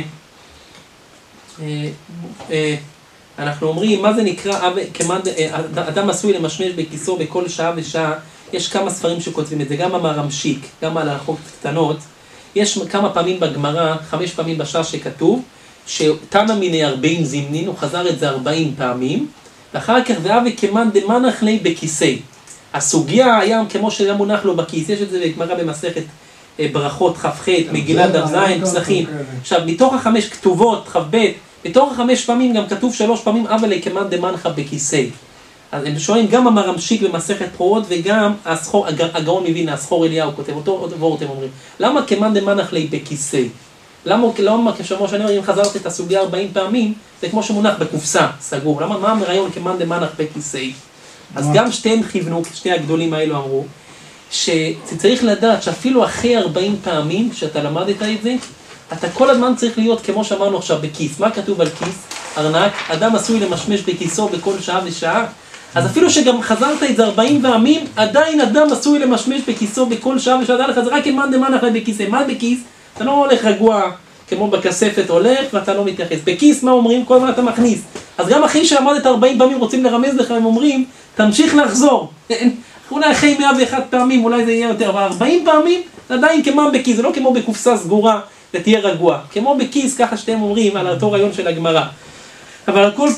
אנחנו אומרים, מה זה נקרא, אדם עשוי למשמש בכיסו בכל שעה ושעה, יש כמה ספרים שכותבים את זה, גם המרמשיק, גם על ההלכות קטנות, יש כמה פעמים בגמרא, 5 פעמים בשעה שכתוב, שתנא מיני 40 זימנין, הוא חזר את זה 40 פעמים, ואחר כך והווה כמאן דמנח ליה בכיסא. הסוגיה היה כמו שהיה מונח לו בכיס, יש את זה בגמרא במסכת ברכות כ"ח, מגילה דף ז', פסחים. עכשיו, מתוך 5 כתובות, כ"ב, מתוך 5 פעמים גם כתוב 3 פעמים הווה ליה כמאן דמנחה בכיסא. אז הם שואלים גם המרמשיק במסכת פרורות וגם הגאון מווילנה, הסחור אליהו כותב אותו וורט, הם אומרים, למה כמאן דמנח ליה בכיסא? למה כשמו שאני אומר, אם חזרת את הסוגיה 40 פעמים, זה כמו שמונח בקופסה, סגור. למה, מה הרעיון כמאן דמנח בכיסא? אז גם שתיהם כיוונו, שתי הגדולים האלו אמרו, שצריך לדעת שאפילו אחרי 40 פעמים שאתה למדת את זה, אתה כל הזמן צריך להיות, כמו שאמרנו עכשיו, בכיס. מה כתוב על כיס? ארנק, אדם עשוי למשמש בכיסו בכל שעה ושעה. אז אפילו שגם חזרת את זה 40 פעמים, עדיין אדם עשוי למשמש בכיסו בכל שעה ושעה. דע לך, זה רק כמאן דמנח ליה בכיסא. מה בכיס? אתה לא הולך רגוע כמו בכספת הולך ואתה לא מתייחס. בכיס מה אומרים? כל הזמן אתה מכניס. אז גם אחרי שעמדת 40 פעמים רוצים לרמז לך, הם אומרים, תמשיך לחזור. אולי אחרי 101 פעמים, אולי זה יהיה יותר, אבל 40 פעמים זה עדיין כמאן בכיס, זה לא כמו בקופסה סגורה ותהיה רגוע. כמו בכיס, ככה שאתם אומרים על אותו רעיון של הגמרא. אבל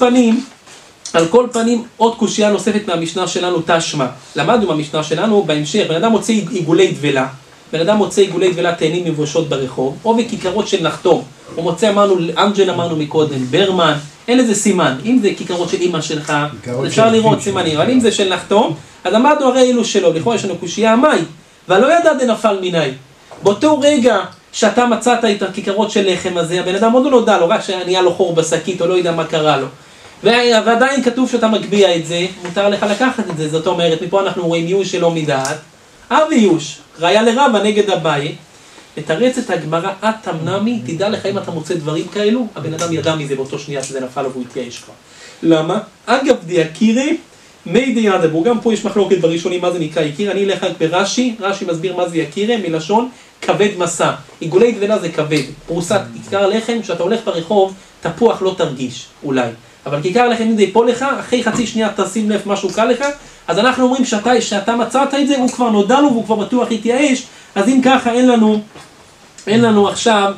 על כל פנים, עוד קושייה נוספת מהמשנה שלנו תשמע. למדנו מהמשנה שלנו בהמשך, בן אדם מוצא עיגולי דבלה. בן אדם מוצא עיגולי דבלה תאנים מבושות ברחוב, או בכיכרות של נחתום. הוא מוצא, אנג'ל אמרנו מקודם, ברמן, אין לזה סימן. אם זה כיכרות של אמא שלך, אפשר לראות סימנים, אבל אם זה של נחתום, אז למדנו הרי אלו שלו, לכאורה יש לנו קושייה מהי, ולא ידע דנפל מיני. באותו רגע שאתה מצאת את הכיכרות של לחם הזה, הבן אדם עוד לא נודע לו, רק שנהיה לו חור בשקית, או לא יודע מה קרה לו. ועדיין כתוב שאתה מגביע את זה, מותר לך לקחת את זה, זאת אומרת, מפה אנחנו רואים יוש שלא מדעת, ויוש, ראיה לרבה נגד אביי, מתרצת הגמרא תמנמי, תדע לך אם אתה מוצא דברים כאלו, הבן אדם ידע מזה באותו שנייה שזה נפל לו והוא התייאש כבר. למה? אגב דיאקירי, מי דיאדבו, גם פה יש מחלוקת בראשונים מה זה נקרא יקיר, אני אלך רק ברש"י, רש"י מסביר מה זה יקירה, מלשון כבד מסע. עיגולי דבלה זה כבד, פרוסת כיכר לחם, כשאתה הולך ברחוב, תפוח לא תרגיש, אולי. אבל כיכר לחם אם זה יפול לך, אחרי חצי שנייה תשים לב משהו קל לך, אז אנחנו אומרים שאתה מצאת את זה, הוא כבר נודע לו והוא כבר בטוח התייאש, אז אם ככה אין לנו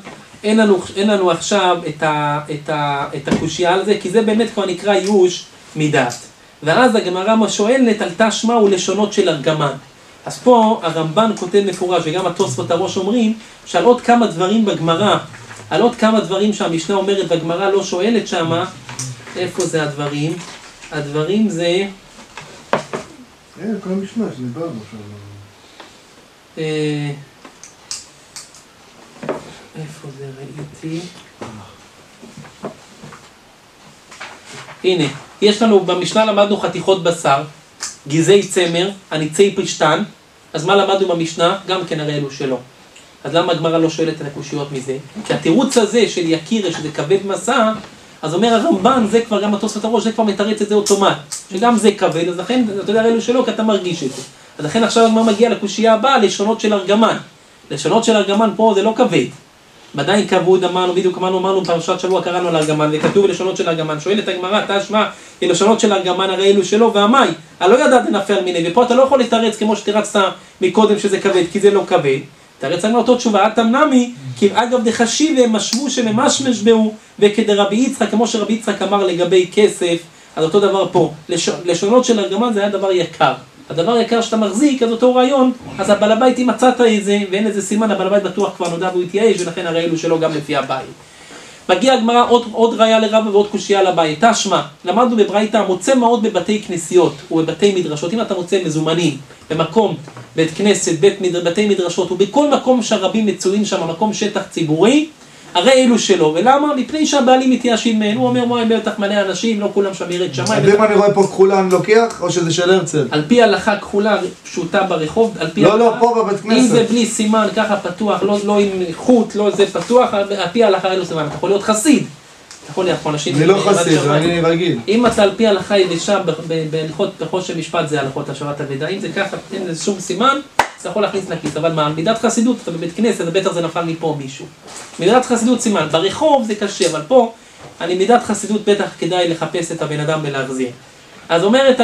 עכשיו את הקושייה על זה, כי זה באמת כבר נקרא ייאוש מדעת. ואז הגמרא שואלת על תשמע ולשונות של ארגמן. אז פה הרמב"ן כותב מפורש, וגם התוספות הראש אומרים, שעל עוד כמה דברים בגמרא, על עוד כמה דברים שהמשנה אומרת בגמרא לא שואלת שמה, איפה זה הדברים? הדברים זה... כל המשנה שדיברנו שם. איפה זה ראיתי? הנה, יש לנו, במשנה למדנו חתיכות בשר, גזעי צמר, הניצי פשטן, אז מה למדנו במשנה? גם כן הרי אלו שלא. אז למה הגמרא לא שואלת את הקושיות מזה? כי התירוץ הזה של יקירה, שזה כבד מסע, אז אומר הרמב"ן, זה כבר גם התוספות הראש, זה כבר מתרץ את זה אוטומט, שגם זה כבד, אז לכן, אתה יודע, אלו שלא, כי אתה מרגיש את זה. אז לכן עכשיו הגמרא מגיע לקושייה הבאה, לשונות של ארגמן. לשונות של ארגמן פה זה לא כבד. ודאי כבוד אמרנו, בדיוק אמרנו פרשת שבוע קראנו על ארגמן, וכתוב לשונות של ארגמן, שואלת הגמרא, תשמע, לשונות של ארגמן הרי אלו שלו, והמי, אני לא ידעת נפל מיני, ופה אתה לא יכול לתרץ כמו שתרצת מקודם שזה כבד, כי זה לא כבד. תרץ הגמרא אותו תשובה, תמנמי, כי אגב דחשיב הם משמו שממשמש בהו, וכדרבי יצחק, כמו שרבי יצחק אמר לגבי כסף, אז אותו דבר פה, לשונות של ארגמן זה היה דבר יקר. הדבר יקר שאתה מחזיק, אז אותו רעיון, אז הבעל הבית אם מצאת את זה, ואין איזה סימן, הבעל הבית בטוח כבר נודע והוא התייאש, ולכן הרי אלו שלו גם לפי הבית. מגיע הגמרא עוד ראיה לרבה ועוד קושייה לבית. תשמע, למדנו בברייתא, מוצא מאוד בבתי כנסיות ובבתי מדרשות. אם אתה מוצא מזומנים במקום, בית כנסת, בתי מדרשות, ובכל מקום שהרבים מצויים שם, מקום שטח ציבורי, הרי אלו שלו. ולמה? מפני שהבעלים מתייאשים מהן. הוא אומר, מה הם בטח מלא אנשים, לא כולם שם ירד שמיים. אם אני רואה פה כחולה אני לוקח, או שזה של הרצל? על פי הלכה כחולה פשוטה ברחוב, על פי לא, פה בבית כנסת. אם זה בלי סימן, ככה פתוח, לא עם חוט, לא זה פתוח, על פי הלכה אין לו סימן. אתה יכול להיות חסיד. אתה יכול להיות אנשים... אני לא חסיד, אני רגיל. אם אתה על פי הלכה יבשה בהלכות של משפט, זה הלכות השארת אבדה. אם זה ככה, אין לזה שום סימן, זה יכול להכניס לכיס, אבל מה, מידת חסידות, אתה בבית כנסת, אז בטח זה נפל מפה מישהו. מידת חסידות סימן, ברחוב זה קשה, אבל פה, אני מידת חסידות בטח כדאי לחפש את הבן אדם ולהחזיר. אז אומרת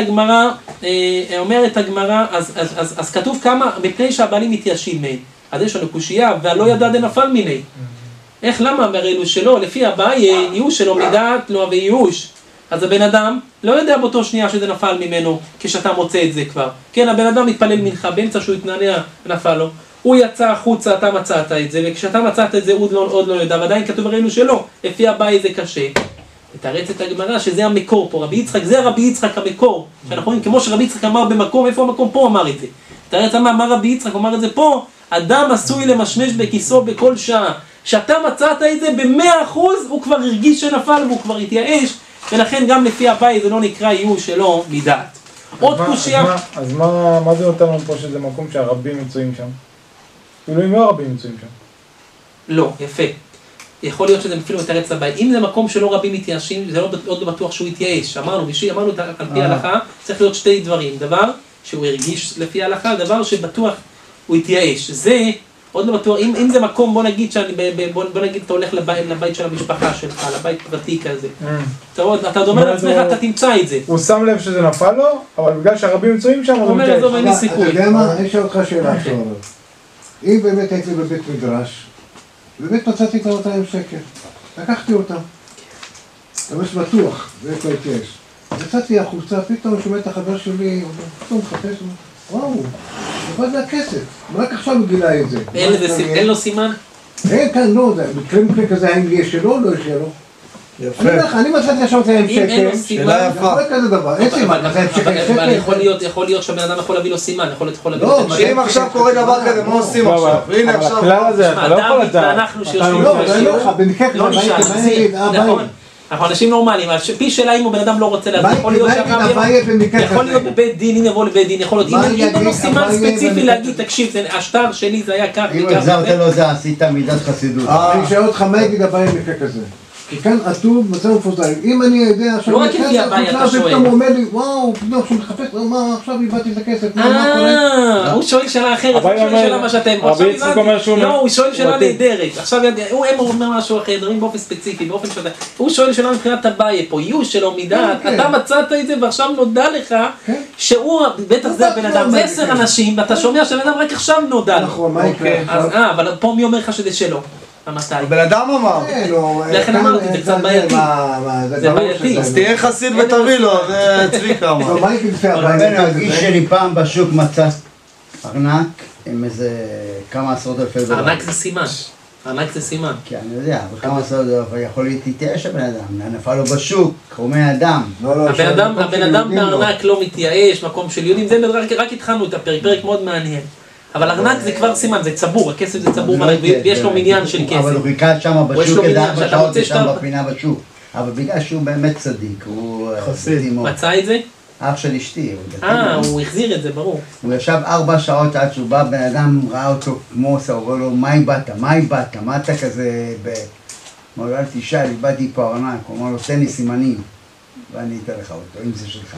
הגמרא, אז כתוב כמה, מפני שהבעלים מתיישים מהם. אז יש לנו קושייה, והלא ידע דנפל מיני. איך, למה? הראינו שלא, לפי הבאי, ייאוש שלו מדעת לא וייאוש. אז הבן אדם לא יודע באותו שנייה שזה נפל ממנו, כשאתה מוצא את זה כבר. כן, הבן אדם מתפלל מנחה, באמצע שהוא התנענע, נפל לו. הוא יצא החוצה, אתה מצאת את זה, וכשאתה מצאת את זה, עוד לא יודע, ועדיין כתוב ראינו שלא, לפי הבאי זה קשה. ותרץ את הגמרא שזה המקור פה, רבי יצחק, זה רבי יצחק המקור, שאנחנו רואים כמו שרבי יצחק אמר במקום, איפה המקום? פה אמר את זה. תרץ מה רבי יצחק אמר את זה פה, אדם עשוי למשמש בכיסו בכל שעה. כשאתה מצאת את זה ב100%, הוא כבר הרגיש שנפל והוא כבר התייאש, ולכן גם לפי הבאי זה לא נקרא ייאוש שלו מדעת. עוד קושייה. אז מה זה נותן לנו פה שזה מקום שהרבים מצויים שם? כאילו אם לא הרבים מצויים שם. לא, יפה. יכול להיות שזה אפילו מתרץ לבאי. אם זה מקום שלא רבים מתייאשים, זה עוד לא בטוח שהוא יתייאש. אמרנו על פי ההלכה, צריך להיות שתי דברים. דבר שהוא הרגיש לפי ההלכה, דבר שבטוח הוא יתייאש. זה עוד לא בטוח. אם זה מקום, בוא נגיד אתה הולך לבית של המשפחה שלך, לבית פרטי כזה. אתה אומר לעצמך, אתה תמצא את זה. הוא שם לב שזה נפל לו, אבל בגלל שהרבים מצויים שם, הוא אומר, עזוב, אין לי סיכוי. אתה יודע מה? אני שואל אותך שאלה עכשיו. אם באמת הייתי בבית מדרש, באמת מצאתי כבר 200 שקל. לקחתי אותם. אבל בטוח, זה איפה הייתי יש. יצאתי החוצה, פתאום שומע את החבר שלי, פתאום מחפש, וואו, אבל זה הכסף. רק עכשיו הוא גילה את זה. אין לו סימן? אין כאן, לא, מקרה כזה, האם יש שלו או לא יש שלו? יפה. אני מצאתי עכשיו 200 שקל. אם אין לו סימן, יכול להיות כזה דבר, אין סימן, 200 שקל. אבל יכול להיות שהבן אדם יכול להביא לו סימן, יכול להביא לו סימן. שאם עכשיו קורה דבר כזה, מה עושים עכשיו? הנה אבל עכשיו. הכלל הזה, אתה לא יכול לדעת. ואנחנו שיושבים לא, אני אומר לך, במקרה כזה, לא נשאל, נכון. אנחנו אנשים נורמליים, פי שאלה אם הוא בן אדם לא רוצה להביא, יכול להיות בבית דין, אם יבוא לבית דין, יכול להיות, אם אין לו סימן ספציפי להגיד, תקשיב, השטר שלי זה היה כך אם וכך. החזרת לו זה, עשית מידת חסידות. אני שואל אותך מה יגיד הבעיה במקרה כזה. כי כאן עטוב מצב מפוזר. אם אני יודע עכשיו... לא רק לפי הבעיה אתה שואל. פתאום הוא אומר לי, וואו, פתאום שהוא מחפש, מה עכשיו איבדתי את הכסף, מה קורה? הוא שואל שאלה אחרת, הוא שואל שאלה מה שאתם... לא, הוא שואל שאלה נהדרת. עכשיו הוא אומר משהו אחר, דברים באופן ספציפי, באופן שאתה... הוא שואל שאלה מבחינת הבעיה פה, ייאוש שלו מדעת, אתה מצאת את זה ועכשיו נודע לך שהוא, בטח זה הבן אדם, זה 10 אנשים, ואתה שומע שהבן אדם רק עכשיו נודע לו. נכון, מה יקרה? אבל פה מי אומר לך שזה שלו? המתי? הבן אדם אמר. לכן אמרתי, זה קצת בעייתי. זה בעייתי. אז תהיה חסיד ותביא לו, זה צביקה אמר. מה יקרה לפי אבל הבעיה? נגיד שלי פעם בשוק מצא ארנק עם איזה כמה עשרות אלפי דולר. ארנק זה סימן. ארנק זה סימן. כן, אני יודע, אבל כמה עשרות דולר, אבל יכול להתייאש הבן אדם, נפל לו בשוק, חומי אדם. הבן אדם בארנק לא מתייאש, מקום של יהודים, זה רק התחלנו את הפרק, פרק מאוד מעניין. אבל ארנק זה כבר סימן, זה צבור, הכסף זה צבור, ויש לו מניין של כסף. אבל הוא חיכה שם בשוק, כדאי בשעות שם בפינה בשוק. אבל בגלל שהוא באמת צדיק, הוא חסיד. מצא את זה? אח של אשתי. הוא החזיר את זה, ברור. הוא ישב 4 שעות עד שהוא בא, בן אדם ראה אותו כמו עושה, הוא אומר לו, מה איבדת? מה אתה כזה אמר לו, אל תשאל, איבדתי פה ארנק. הוא אמר לו, תן לי סימנים, ואני אתן לך אותו, אם זה שלך.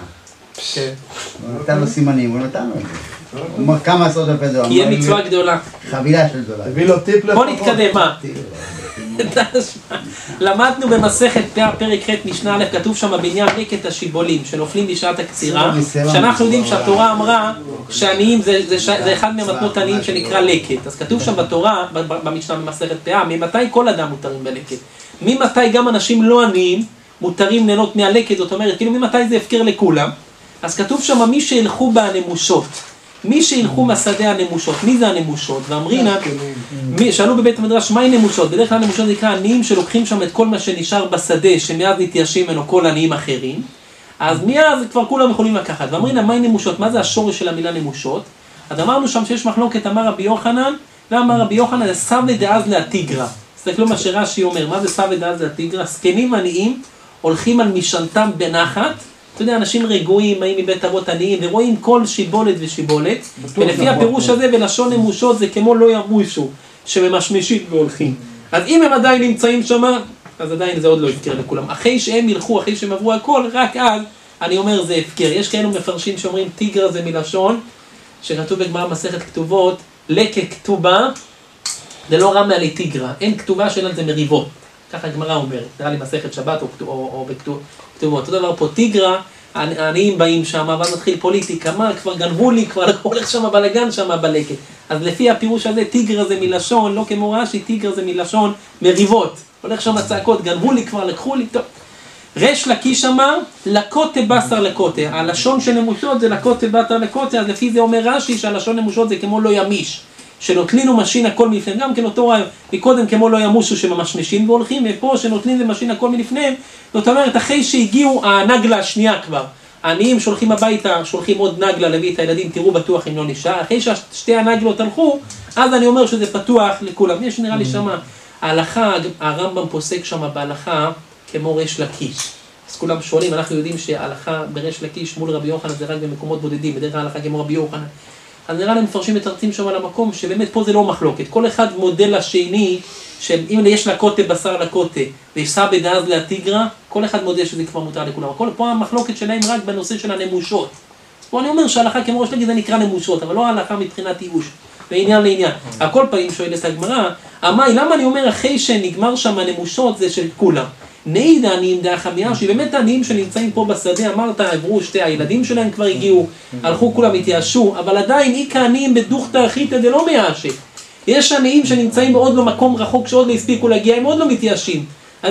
הוא נתן לו סימנים, הוא נתן לו את זה. הוא אומר כמה עשרות אלפי דולר. יהיה מצווה גדולה. חבילה של דולר. תביא לו טיפ לפחות. בוא נתקדם, מה? למדנו במסכת פרק ח' משנה א', כתוב שם בעניין לקט השיבולים שנופלים בשעת הקצירה, שאנחנו יודעים שהתורה אמרה שעניים זה אחד מהמתנות עניים שנקרא לקט. אז כתוב שם בתורה, במשנה במסכת פאה, ממתי כל אדם מותרים בלקט? ממתי גם אנשים לא עניים מותרים ליהנות מהלקט? זאת אומרת, כאילו ממתי זה הפקר לכולם? אז כתוב שם מי שילכו בנמושות, מי שילכו מהשדה הנמושות. מי זה הנמושות? ואמרינה, שאלו בבית המדרש, מהי נמושות? בדרך כלל נמושות נקרא עניים שלוקחים שם את כל מה שנשאר בשדה, שמיד נתיישים ממנו כל עניים אחרים, אז מיד כבר כולם יכולים לקחת. ואמרינה, מהי נמושות? מה זה השורש של המילה נמושות? אז אמרנו שם שיש מחלוקת, אמר רבי יוחנן, ואמר רבי יוחנן, זה סבא דאז להתיגרא. תסתכלו מה שרש"י אומר, מה זה סבא דאז להתיגרא? זקנים עניים הולכים על משענתם בנחת, אתה יודע, אנשים רגועים, באים מבית אבות עניים, ורואים כל שיבולת ושיבולת, ולפי הפירוש הזה, בלשון נמושות, זה כמו לא ימושו, שממשמשים והולכים. אז אם הם עדיין נמצאים שם, אז עדיין זה עוד לא הפקר לכולם. אחרי שהם ילכו, אחרי שהם עברו הכל, רק אז, אני אומר זה הפקר. יש כאלו מפרשים שאומרים, טיגרא זה מלשון, שכתוב בגמרא מסכת כתובות, לקה כתובה, זה לא רע מעלי תיגרא, אין כתובה שאין על זה מריבות. ככה הגמרא אומרת, נראה לי מסכת שבת או בכתובות. אותו דבר פה תיגרא, העניים באים שם, ואז מתחיל פוליטיקה, מה, כבר גנבו לי, כבר הולך שם בלגן שם בלקט. אז לפי הפירוש הזה, תיגרא זה מלשון, לא כמו רש"י, תיגרא זה מלשון מריבות. הולך שם הצעקות, גנבו לי כבר, לקחו לי, טוב. ריש לקיש אמר, לקוטה בשר לקוטה. הלשון של נמושות זה לקוטה בשר לקוטה, אז לפי זה אומר רש"י שהלשון נמושות זה כמו לא ימיש. שנוטלין ומשין הכל מלפניהם, גם כן אותו רעיון, מקודם כמו לא ימושו שממשמשים והולכים, ופה שנוטלין ומשין הכל מלפניהם, זאת אומרת, אחרי שהגיעו הנגלה השנייה כבר, העניים שולחים הביתה, שולחים עוד נגלה להביא את הילדים, תראו בטוח אם לא נשאר, אחרי ששתי הנגלות הלכו, אז אני אומר שזה פתוח לכולם. יש נראה לי שמה, ההלכה, הרמב"ם פוסק שמה בהלכה כמו ריש לקיש. אז כולם שואלים, אנחנו יודעים שההלכה בריש לקיש מול רבי יוחנן זה רק במקומות בודדים, בדרך כלל ההלכה כמו רבי יוחנן. אז נראה לי מפרשים ותרצים שם על המקום, שבאמת פה זה לא מחלוקת. כל אחד מודל השני, שאם יש לקוטה בשר לקוטה, ויש סבא דאז להתיגרא, כל אחד מודל שזה כבר מותר לכולם. פה המחלוקת שלהם רק בנושא של הנמושות. פה אני אומר שההלכה כמו ראש לגיד זה נקרא נמושות, אבל לא ההלכה מבחינת ייאוש, בעניין לעניין. הכל פעמים שואלת הגמרא, למה אני אומר אחרי שנגמר שם הנמושות זה של כולם? נעיד העניים דאחא מיאר, שבאמת העניים שנמצאים פה בשדה, אמרת, עברו שתי הילדים שלהם כבר הגיעו, הלכו כולם התייאשו, אבל עדיין איקא עניים בדוכתא אחיתא דלא מייאשי. יש עניים שנמצאים בעוד לא מקום רחוק שעוד לא הספיקו להגיע, הם עוד לא מתייאשים. אז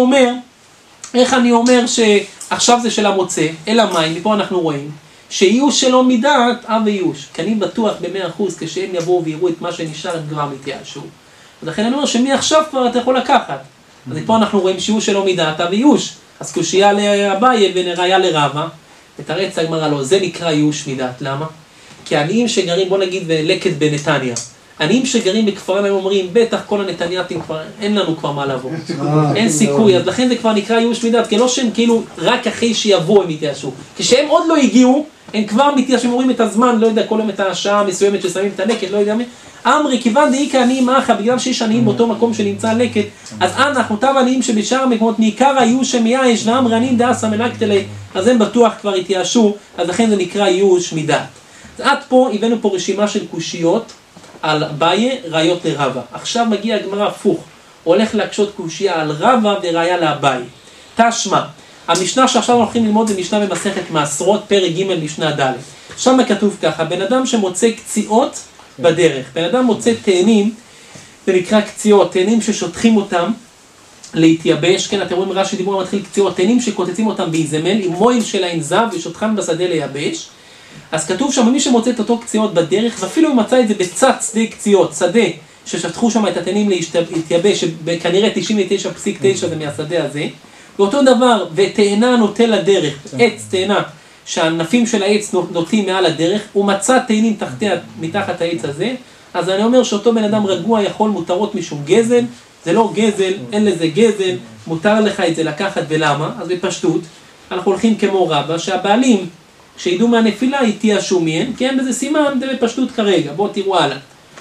איך אני אומר שעכשיו זה של המוצא, אלא מים, מפה אנחנו רואים, שיוש שלא מדעת, ויוש. כי אני בטוח ב100% כשהם יבואו ויראו את מה שנשאר, הם כבר מתייאשו. אז לכן אני אומר שמי עכשיו כבר אתה יכול לקחת. אז פה אנחנו רואים שיוש שלא מדעת ויוש. אז קושייה לאביי ונראיה לרבא, ותרץ הגמרא לו, זה נקרא ייאוש מדעת. למה? כי העניים שגרים, בוא נגיד בלקט בנתניה, עניים שגרים בכפרים הם אומרים, בטח כל הנתניאתים כבר, אין לנו כבר מה לבוא. אין סיכוי, אז לכן זה כבר נקרא ייאוש מדעת, כי לא שהם כאילו רק אחרי שיבואו הם יתייאשו. כשהם עוד לא הגיעו, הם כבר מתייאשים, אומרים את הזמן, לא יודע, כל יום את השעה המסוימת ששמים את הלקט, לא יודע מי. אמרי, כיוון דאיקא עניים אחא, בגלל שיש עניים באותו מקום שנמצא הלקט, אז אנחנו אותם עניים שבשאר המקומות מעיקר הייאוש שמייאש, ואמרי עניים דאסא מלקטלי, אז הם בטוח כבר התייאשו, אז לכן זה נקרא ייאוש מדעת. אז עד פה הבאנו פה רשימה של קושיות על אביי, ראיות לרבא. עכשיו מגיע הגמרא הפוך, הולך להקשות קושייה על רבא וראיה לאביי. תשמע, המשנה שעכשיו אנחנו הולכים ללמוד זה משנה במסכת מעשרות, פרק ג' משנה ד'. שם כתוב ככה, בן אדם שמוצא קציעות בדרך, בן אדם מוצא תאנים, זה נקרא קציעות, תאנים ששוטחים אותם להתייבש, כן, אתם רואים רש"י דיבור מתחיל קציעות, תאנים שקוצצים אותם באיזמל, עם מויל שלהם זב ושוטחם בשדה לייבש. אז כתוב שם, מי שמוצא את אותו קציעות בדרך, ואפילו הוא מצא את זה בצד שדה קציעות, שדה ששטחו שם את התאנים להתייבש, כנראה 99.9 זה מהשדה הזה, ואותו דבר, ותאנה נוטה לדרך, עץ תאנה, שהענפים של העץ נוטים מעל הדרך, הוא מצא תאנים מתחת העץ הזה, אז אני אומר שאותו בן אדם רגוע יכול מותרות משום גזל, זה לא גזל, אין לזה גזל, מותר לך את זה לקחת ולמה, אז בפשטות, אנחנו הולכים כמו רבא, שהבעלים שידעו מהנפילה יתייאשו מהם, כי אין בזה סימן, זה בפשטות כרגע, בואו תראו הלאה.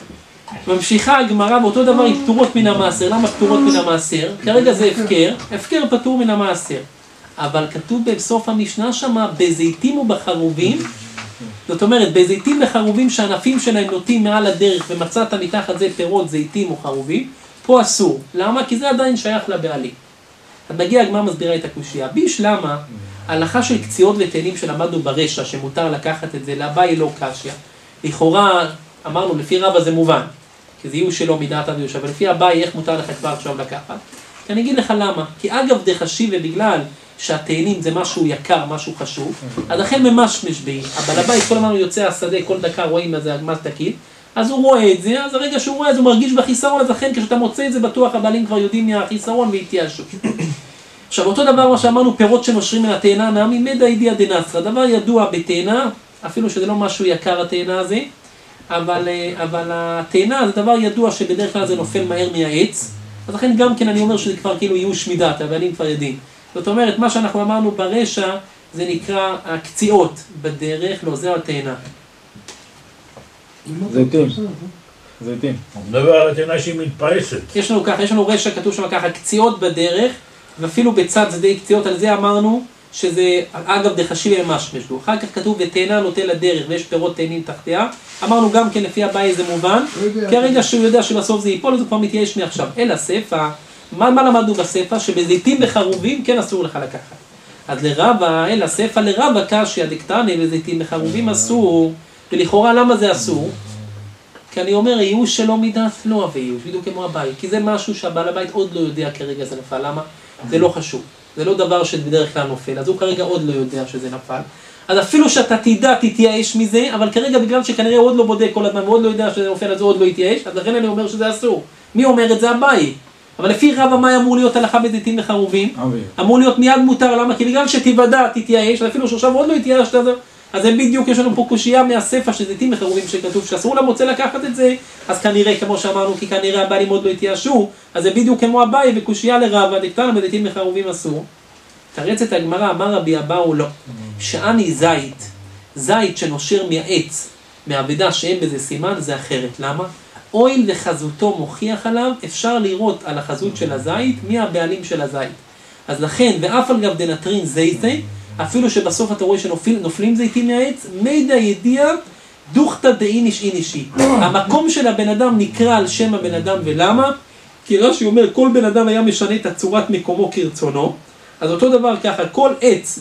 ממשיכה הגמרא, ואותו דבר היא פטורות מן המעשר. למה פטורות מן המעשר? כרגע זה הפקר, הפקר פטור מן המעשר. אבל כתוב בסוף המשנה שמה, בזיתים ובחרובים, זאת אומרת, בזיתים וחרובים שהענפים שלהם נוטים מעל הדרך, ומצאת מתחת זה פירות, זיתים או חרובים, פה אסור. למה? כי זה עדיין שייך לבעלים. אז מגיע הגמרא מסבירה את הקושייה. למה? ההלכה של קציעות ותאנים שלמדנו ברשע, שמותר לקחת את זה, לאביי לא קשיא. לכאורה, אמרנו, לפי רבא זה מובן, כי זה ייאוש שלא מדעת ויוש, אבל לפי אביי, איך מותר לך כבר עכשיו לקחת? כי אני אגיד לך למה. כי אגב דחשי ובגלל שהתאנים זה משהו יקר, משהו חשוב, אז לכן ממש משבעים. אבל אביי כל הזמן יוצא השדה, כל דקה רואים מה זה הגמז תקיד, אז הוא רואה את זה, אז הרגע שהוא רואה את זה, הוא מרגיש בחיסרון, אז לכן כשאתה מוצא את זה בטוח, הבעלים כבר יודעים מהחיסרון והתייאשו. עכשיו, אותו דבר מה שאמרנו, פירות שנושרים מן התאנה, נעמי מדע ידיע דנסרא, דבר ידוע בתאנה, אפילו שזה לא משהו יקר התאנה הזה, אבל התאנה זה דבר ידוע שבדרך כלל זה נופל מהר מהעץ, אז לכן גם כן אני אומר שזה כבר כאילו ייאוש מדעת, הבעלים כבר יודעים. זאת אומרת, מה שאנחנו אמרנו ברשע, זה נקרא הקציעות בדרך, לא, זה התאנה. זיתים. הוא מדבר על התאנה שהיא מתפעסת. יש לנו רשע, כתוב שם ככה, קציעות בדרך, ואפילו בצד שדה קציעות, על זה אמרנו שזה, אגב, דחשיב משמש לו. אחר כך כתוב, ותאנה נוטה לדרך, ויש פירות תאנים תחתיה. אמרנו גם כן, לפי הבאי זה מובן, כי הרגע שהוא יודע שבסוף זה ייפול, אז הוא כבר מתייאש מעכשיו. אלא ספר, מה למדנו בספר? שבזיתים וחרובים כן אסור לך לקחת. אז לרבה, אלא ספר לרבה קשיא דקטני וזיתים וחרובים אסור, ולכאורה למה זה אסור? כי אני אומר, ייאוש שלא מידת לא אוהב ייאוש, בדיוק כמו הבית, כי זה משהו שהבעל הבית עוד לא יודע כרגע זה נפל, למה? זה לא חשוב, זה לא דבר שבדרך כלל נופל, אז הוא כרגע עוד לא יודע שזה נפל. אז אפילו שאתה תדע, תתייאש מזה, אבל כרגע בגלל שכנראה הוא עוד לא בודק כל הזמן, ועוד לא יודע שזה נופל, אז הוא עוד לא יתייאש, אז לכן אני אומר שזה אסור. מי אומר את זה? הבית. אבל לפי רבא מה אמור להיות הלכה בזיתים וחרובים? אמור להיות מיד מותר, למה? כי בגלל שתיוודע, תתייאש, אפילו שעכשיו עוד לא יתייאש, אז הם בדיוק, יש לנו פה קושייה מהספר של זיתים וחרובים שכתוב שאסור להם רוצה לקחת את זה, אז כנראה, כמו שאמרנו, כי כנראה הבעלים עוד לא יתייאשו, אז זה בדיוק כמו הבאי וקושייה לרבא, דקטנה בזיתים וחרובים אסור. תרצת הגמרא, אמר רבי אבאו לא. שאני זית שנושר מהעץ, מהאבדה שאין בזה סימן, זה אחרת. למה? אויל וחזותו מוכיח עליו, אפשר לראות על החזות של הזית, מי הבעלים של הזית. אז לכן, ואף על גב דנטרין זיתי, אפילו שבסוף אתה רואה שנופלים זיתים מהעץ, מידע ידיע דוכתא דאיניש אינישי. המקום של הבן אדם נקרא על שם הבן אדם, ולמה? כי רש"י אומר, כל בן אדם היה משנה את הצורת מקומו כרצונו, אז אותו דבר ככה, כל עץ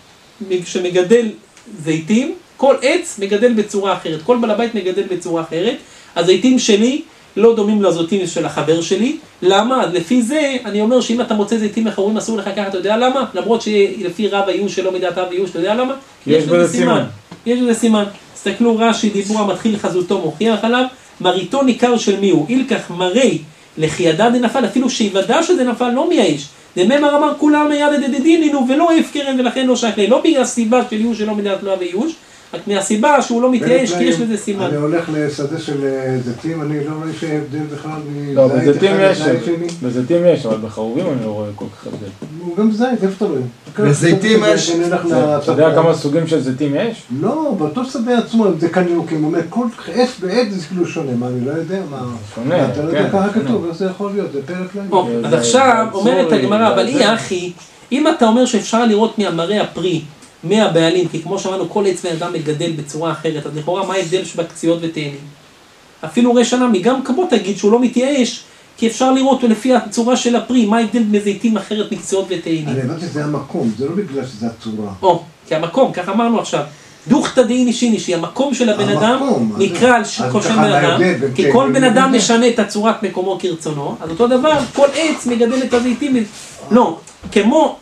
שמגדל זיתים, כל עץ מגדל בצורה אחרת, כל בעל הבית מגדל בצורה אחרת, הזיתים שלי לא דומים לזיתים של החבר שלי, למה? אז לפי זה אני אומר שאם אתה מוצא זיתים אחרים אסור לך ככה, אתה יודע למה? למרות שלפי רב הייאוש שלא מדעתיו ייאוש, אתה יודע למה? יש בזה סימן. יש בזה סימן. תסתכלו רש"י, דיבור המתחיל חזותו מוכיח עליו, מריתו ניכר של מי הוא? אילקח מרי לחיידה דנפל, אפילו שיוודע שזה נפל לא מייאש. דממר אמר כולם מיד דדדינינו ולא הפקרן ולכן לא שייך לי, לא בגלל הסיבה של ייאוש שלא מדעת לא וייאוש, רק מהסיבה שהוא לא מתייאש כי יש לזה סימן. אני הולך לשדה של זיתים, אני לא רואה שהבדל בכלל לא, בזיתים יש, בזיתים יש, אבל בחרובים אני לא רואה כל כך הבדל. הוא גם זית, איפה אתה רואה? בזיתים יש. אתה יודע כמה סוגים של זיתים יש? לא, באותו שדה עצמו, זה קניוקים, אומר, כל עץ בעץ זה כאילו שונה, מה אני לא יודע, מה... שונה, אתה לא יודע ככה כתוב, איך זה יכול להיות, זה פרק להם. אז עכשיו אומרת הגמרא, אבל היא אחי, אם אתה אומר שאפשר לראות מהמראה הפרי, מהבעלים, כי כמו שאמרנו, כל עץ ואדם מגדל בצורה אחרת, אז לכאורה מה ההבדל שבקציות ותאנים? אפילו ראש הנמי, גם כמו תגיד שהוא לא מתייאש, כי אפשר לראות לפי הצורה של הפרי, מה ההבדל מזיתים אחרת מקציות ותאנים? אני הבנתי שזה המקום, זה לא בגלל שזה הצורה. כי המקום, כך אמרנו עכשיו, דוכתא דאיניש אינישי, המקום של הבן אדם נקרא על שם בן אדם, כי כל בן אדם משנה את הצורת מקומו כרצונו, אז אותו דבר, כל עץ מגדל את הזיתים, לא, כמו,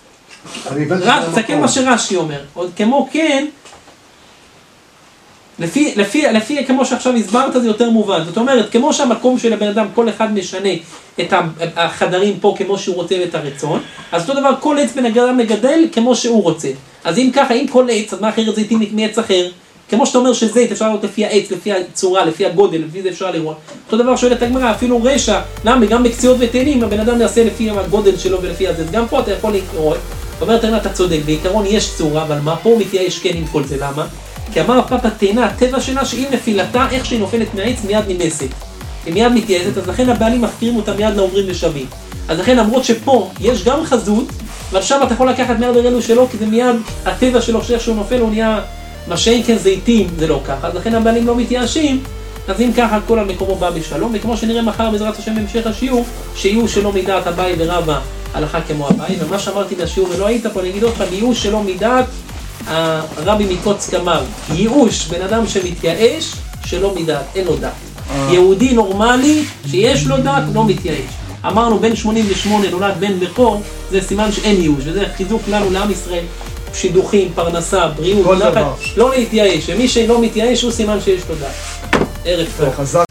תסתכל מה שרש"י אומר, עוד כמו כן, לפי כמו שעכשיו הסברת זה יותר מובן, זאת אומרת, כמו שהמקום של הבן אדם, כל אחד משנה את החדרים פה כמו שהוא רוצה את הרצון, אז אותו דבר, כל עץ בן אדם מגדל כמו שהוא רוצה. אז אם ככה, אם כל עץ, אז מה אחרת זיתים מעץ אחר? כמו שאתה אומר שזית אפשר לראות לפי העץ, לפי הצורה, לפי הגודל, לפי זה אפשר לראות. אותו דבר שואלת הגמרא, אפילו רשע, למה? גם בקציות ותאנים, הבן אדם יעשה לפי הגודל שלו ולפי הזה, גם פה אתה יכול לראות. אומרת, אתה צודק, בעיקרון יש צורה, אבל מה פה מתייאש כן עם כל זה, למה? כי אמר פאפה תאנה, הטבע שלה שאם נפילתה, איך שהיא נופלת מהעץ, מיד נמסת. היא מיד מתייאסת, אז לכן הבעלים מפקירים אותה מיד לעוברים ושבים. אז לכן למרות שפה יש גם חזות, אבל שם אתה יכול לקחת מיד ברגלו שלו, כי זה מיד הטבע שלו שאיך שהוא נופל, הוא נהיה מה שאין כן זיתים, זה לא ככה. אז לכן הבעלים לא מתייאשים, אז אם ככה כל המקומו בא בשלום, וכמו שנראה מחר בעזרת השם בהמשך השיעור, שיהיו שלא מדעת הבאי ורבא הלכה כמו הבאי, ומה שאמרתי בשיעור ולא היית פה, אני אגיד אותך, ייאוש שלא מדעת, הרבי מקוצק אמר, ייאוש בן אדם שמתייאש, שלא מדעת, אין לו דעת. יהודי נורמלי שיש לו דעת, לא מתייאש. אמרנו בן 88 נולד בן בכור, זה סימן שאין ייאוש, וזה חיזוק לנו לעם ישראל, שידוכים, פרנסה, בריאות, לא להתייאש, ומי שלא מתייאש הוא סימן שיש לו דעת. ערב טוב.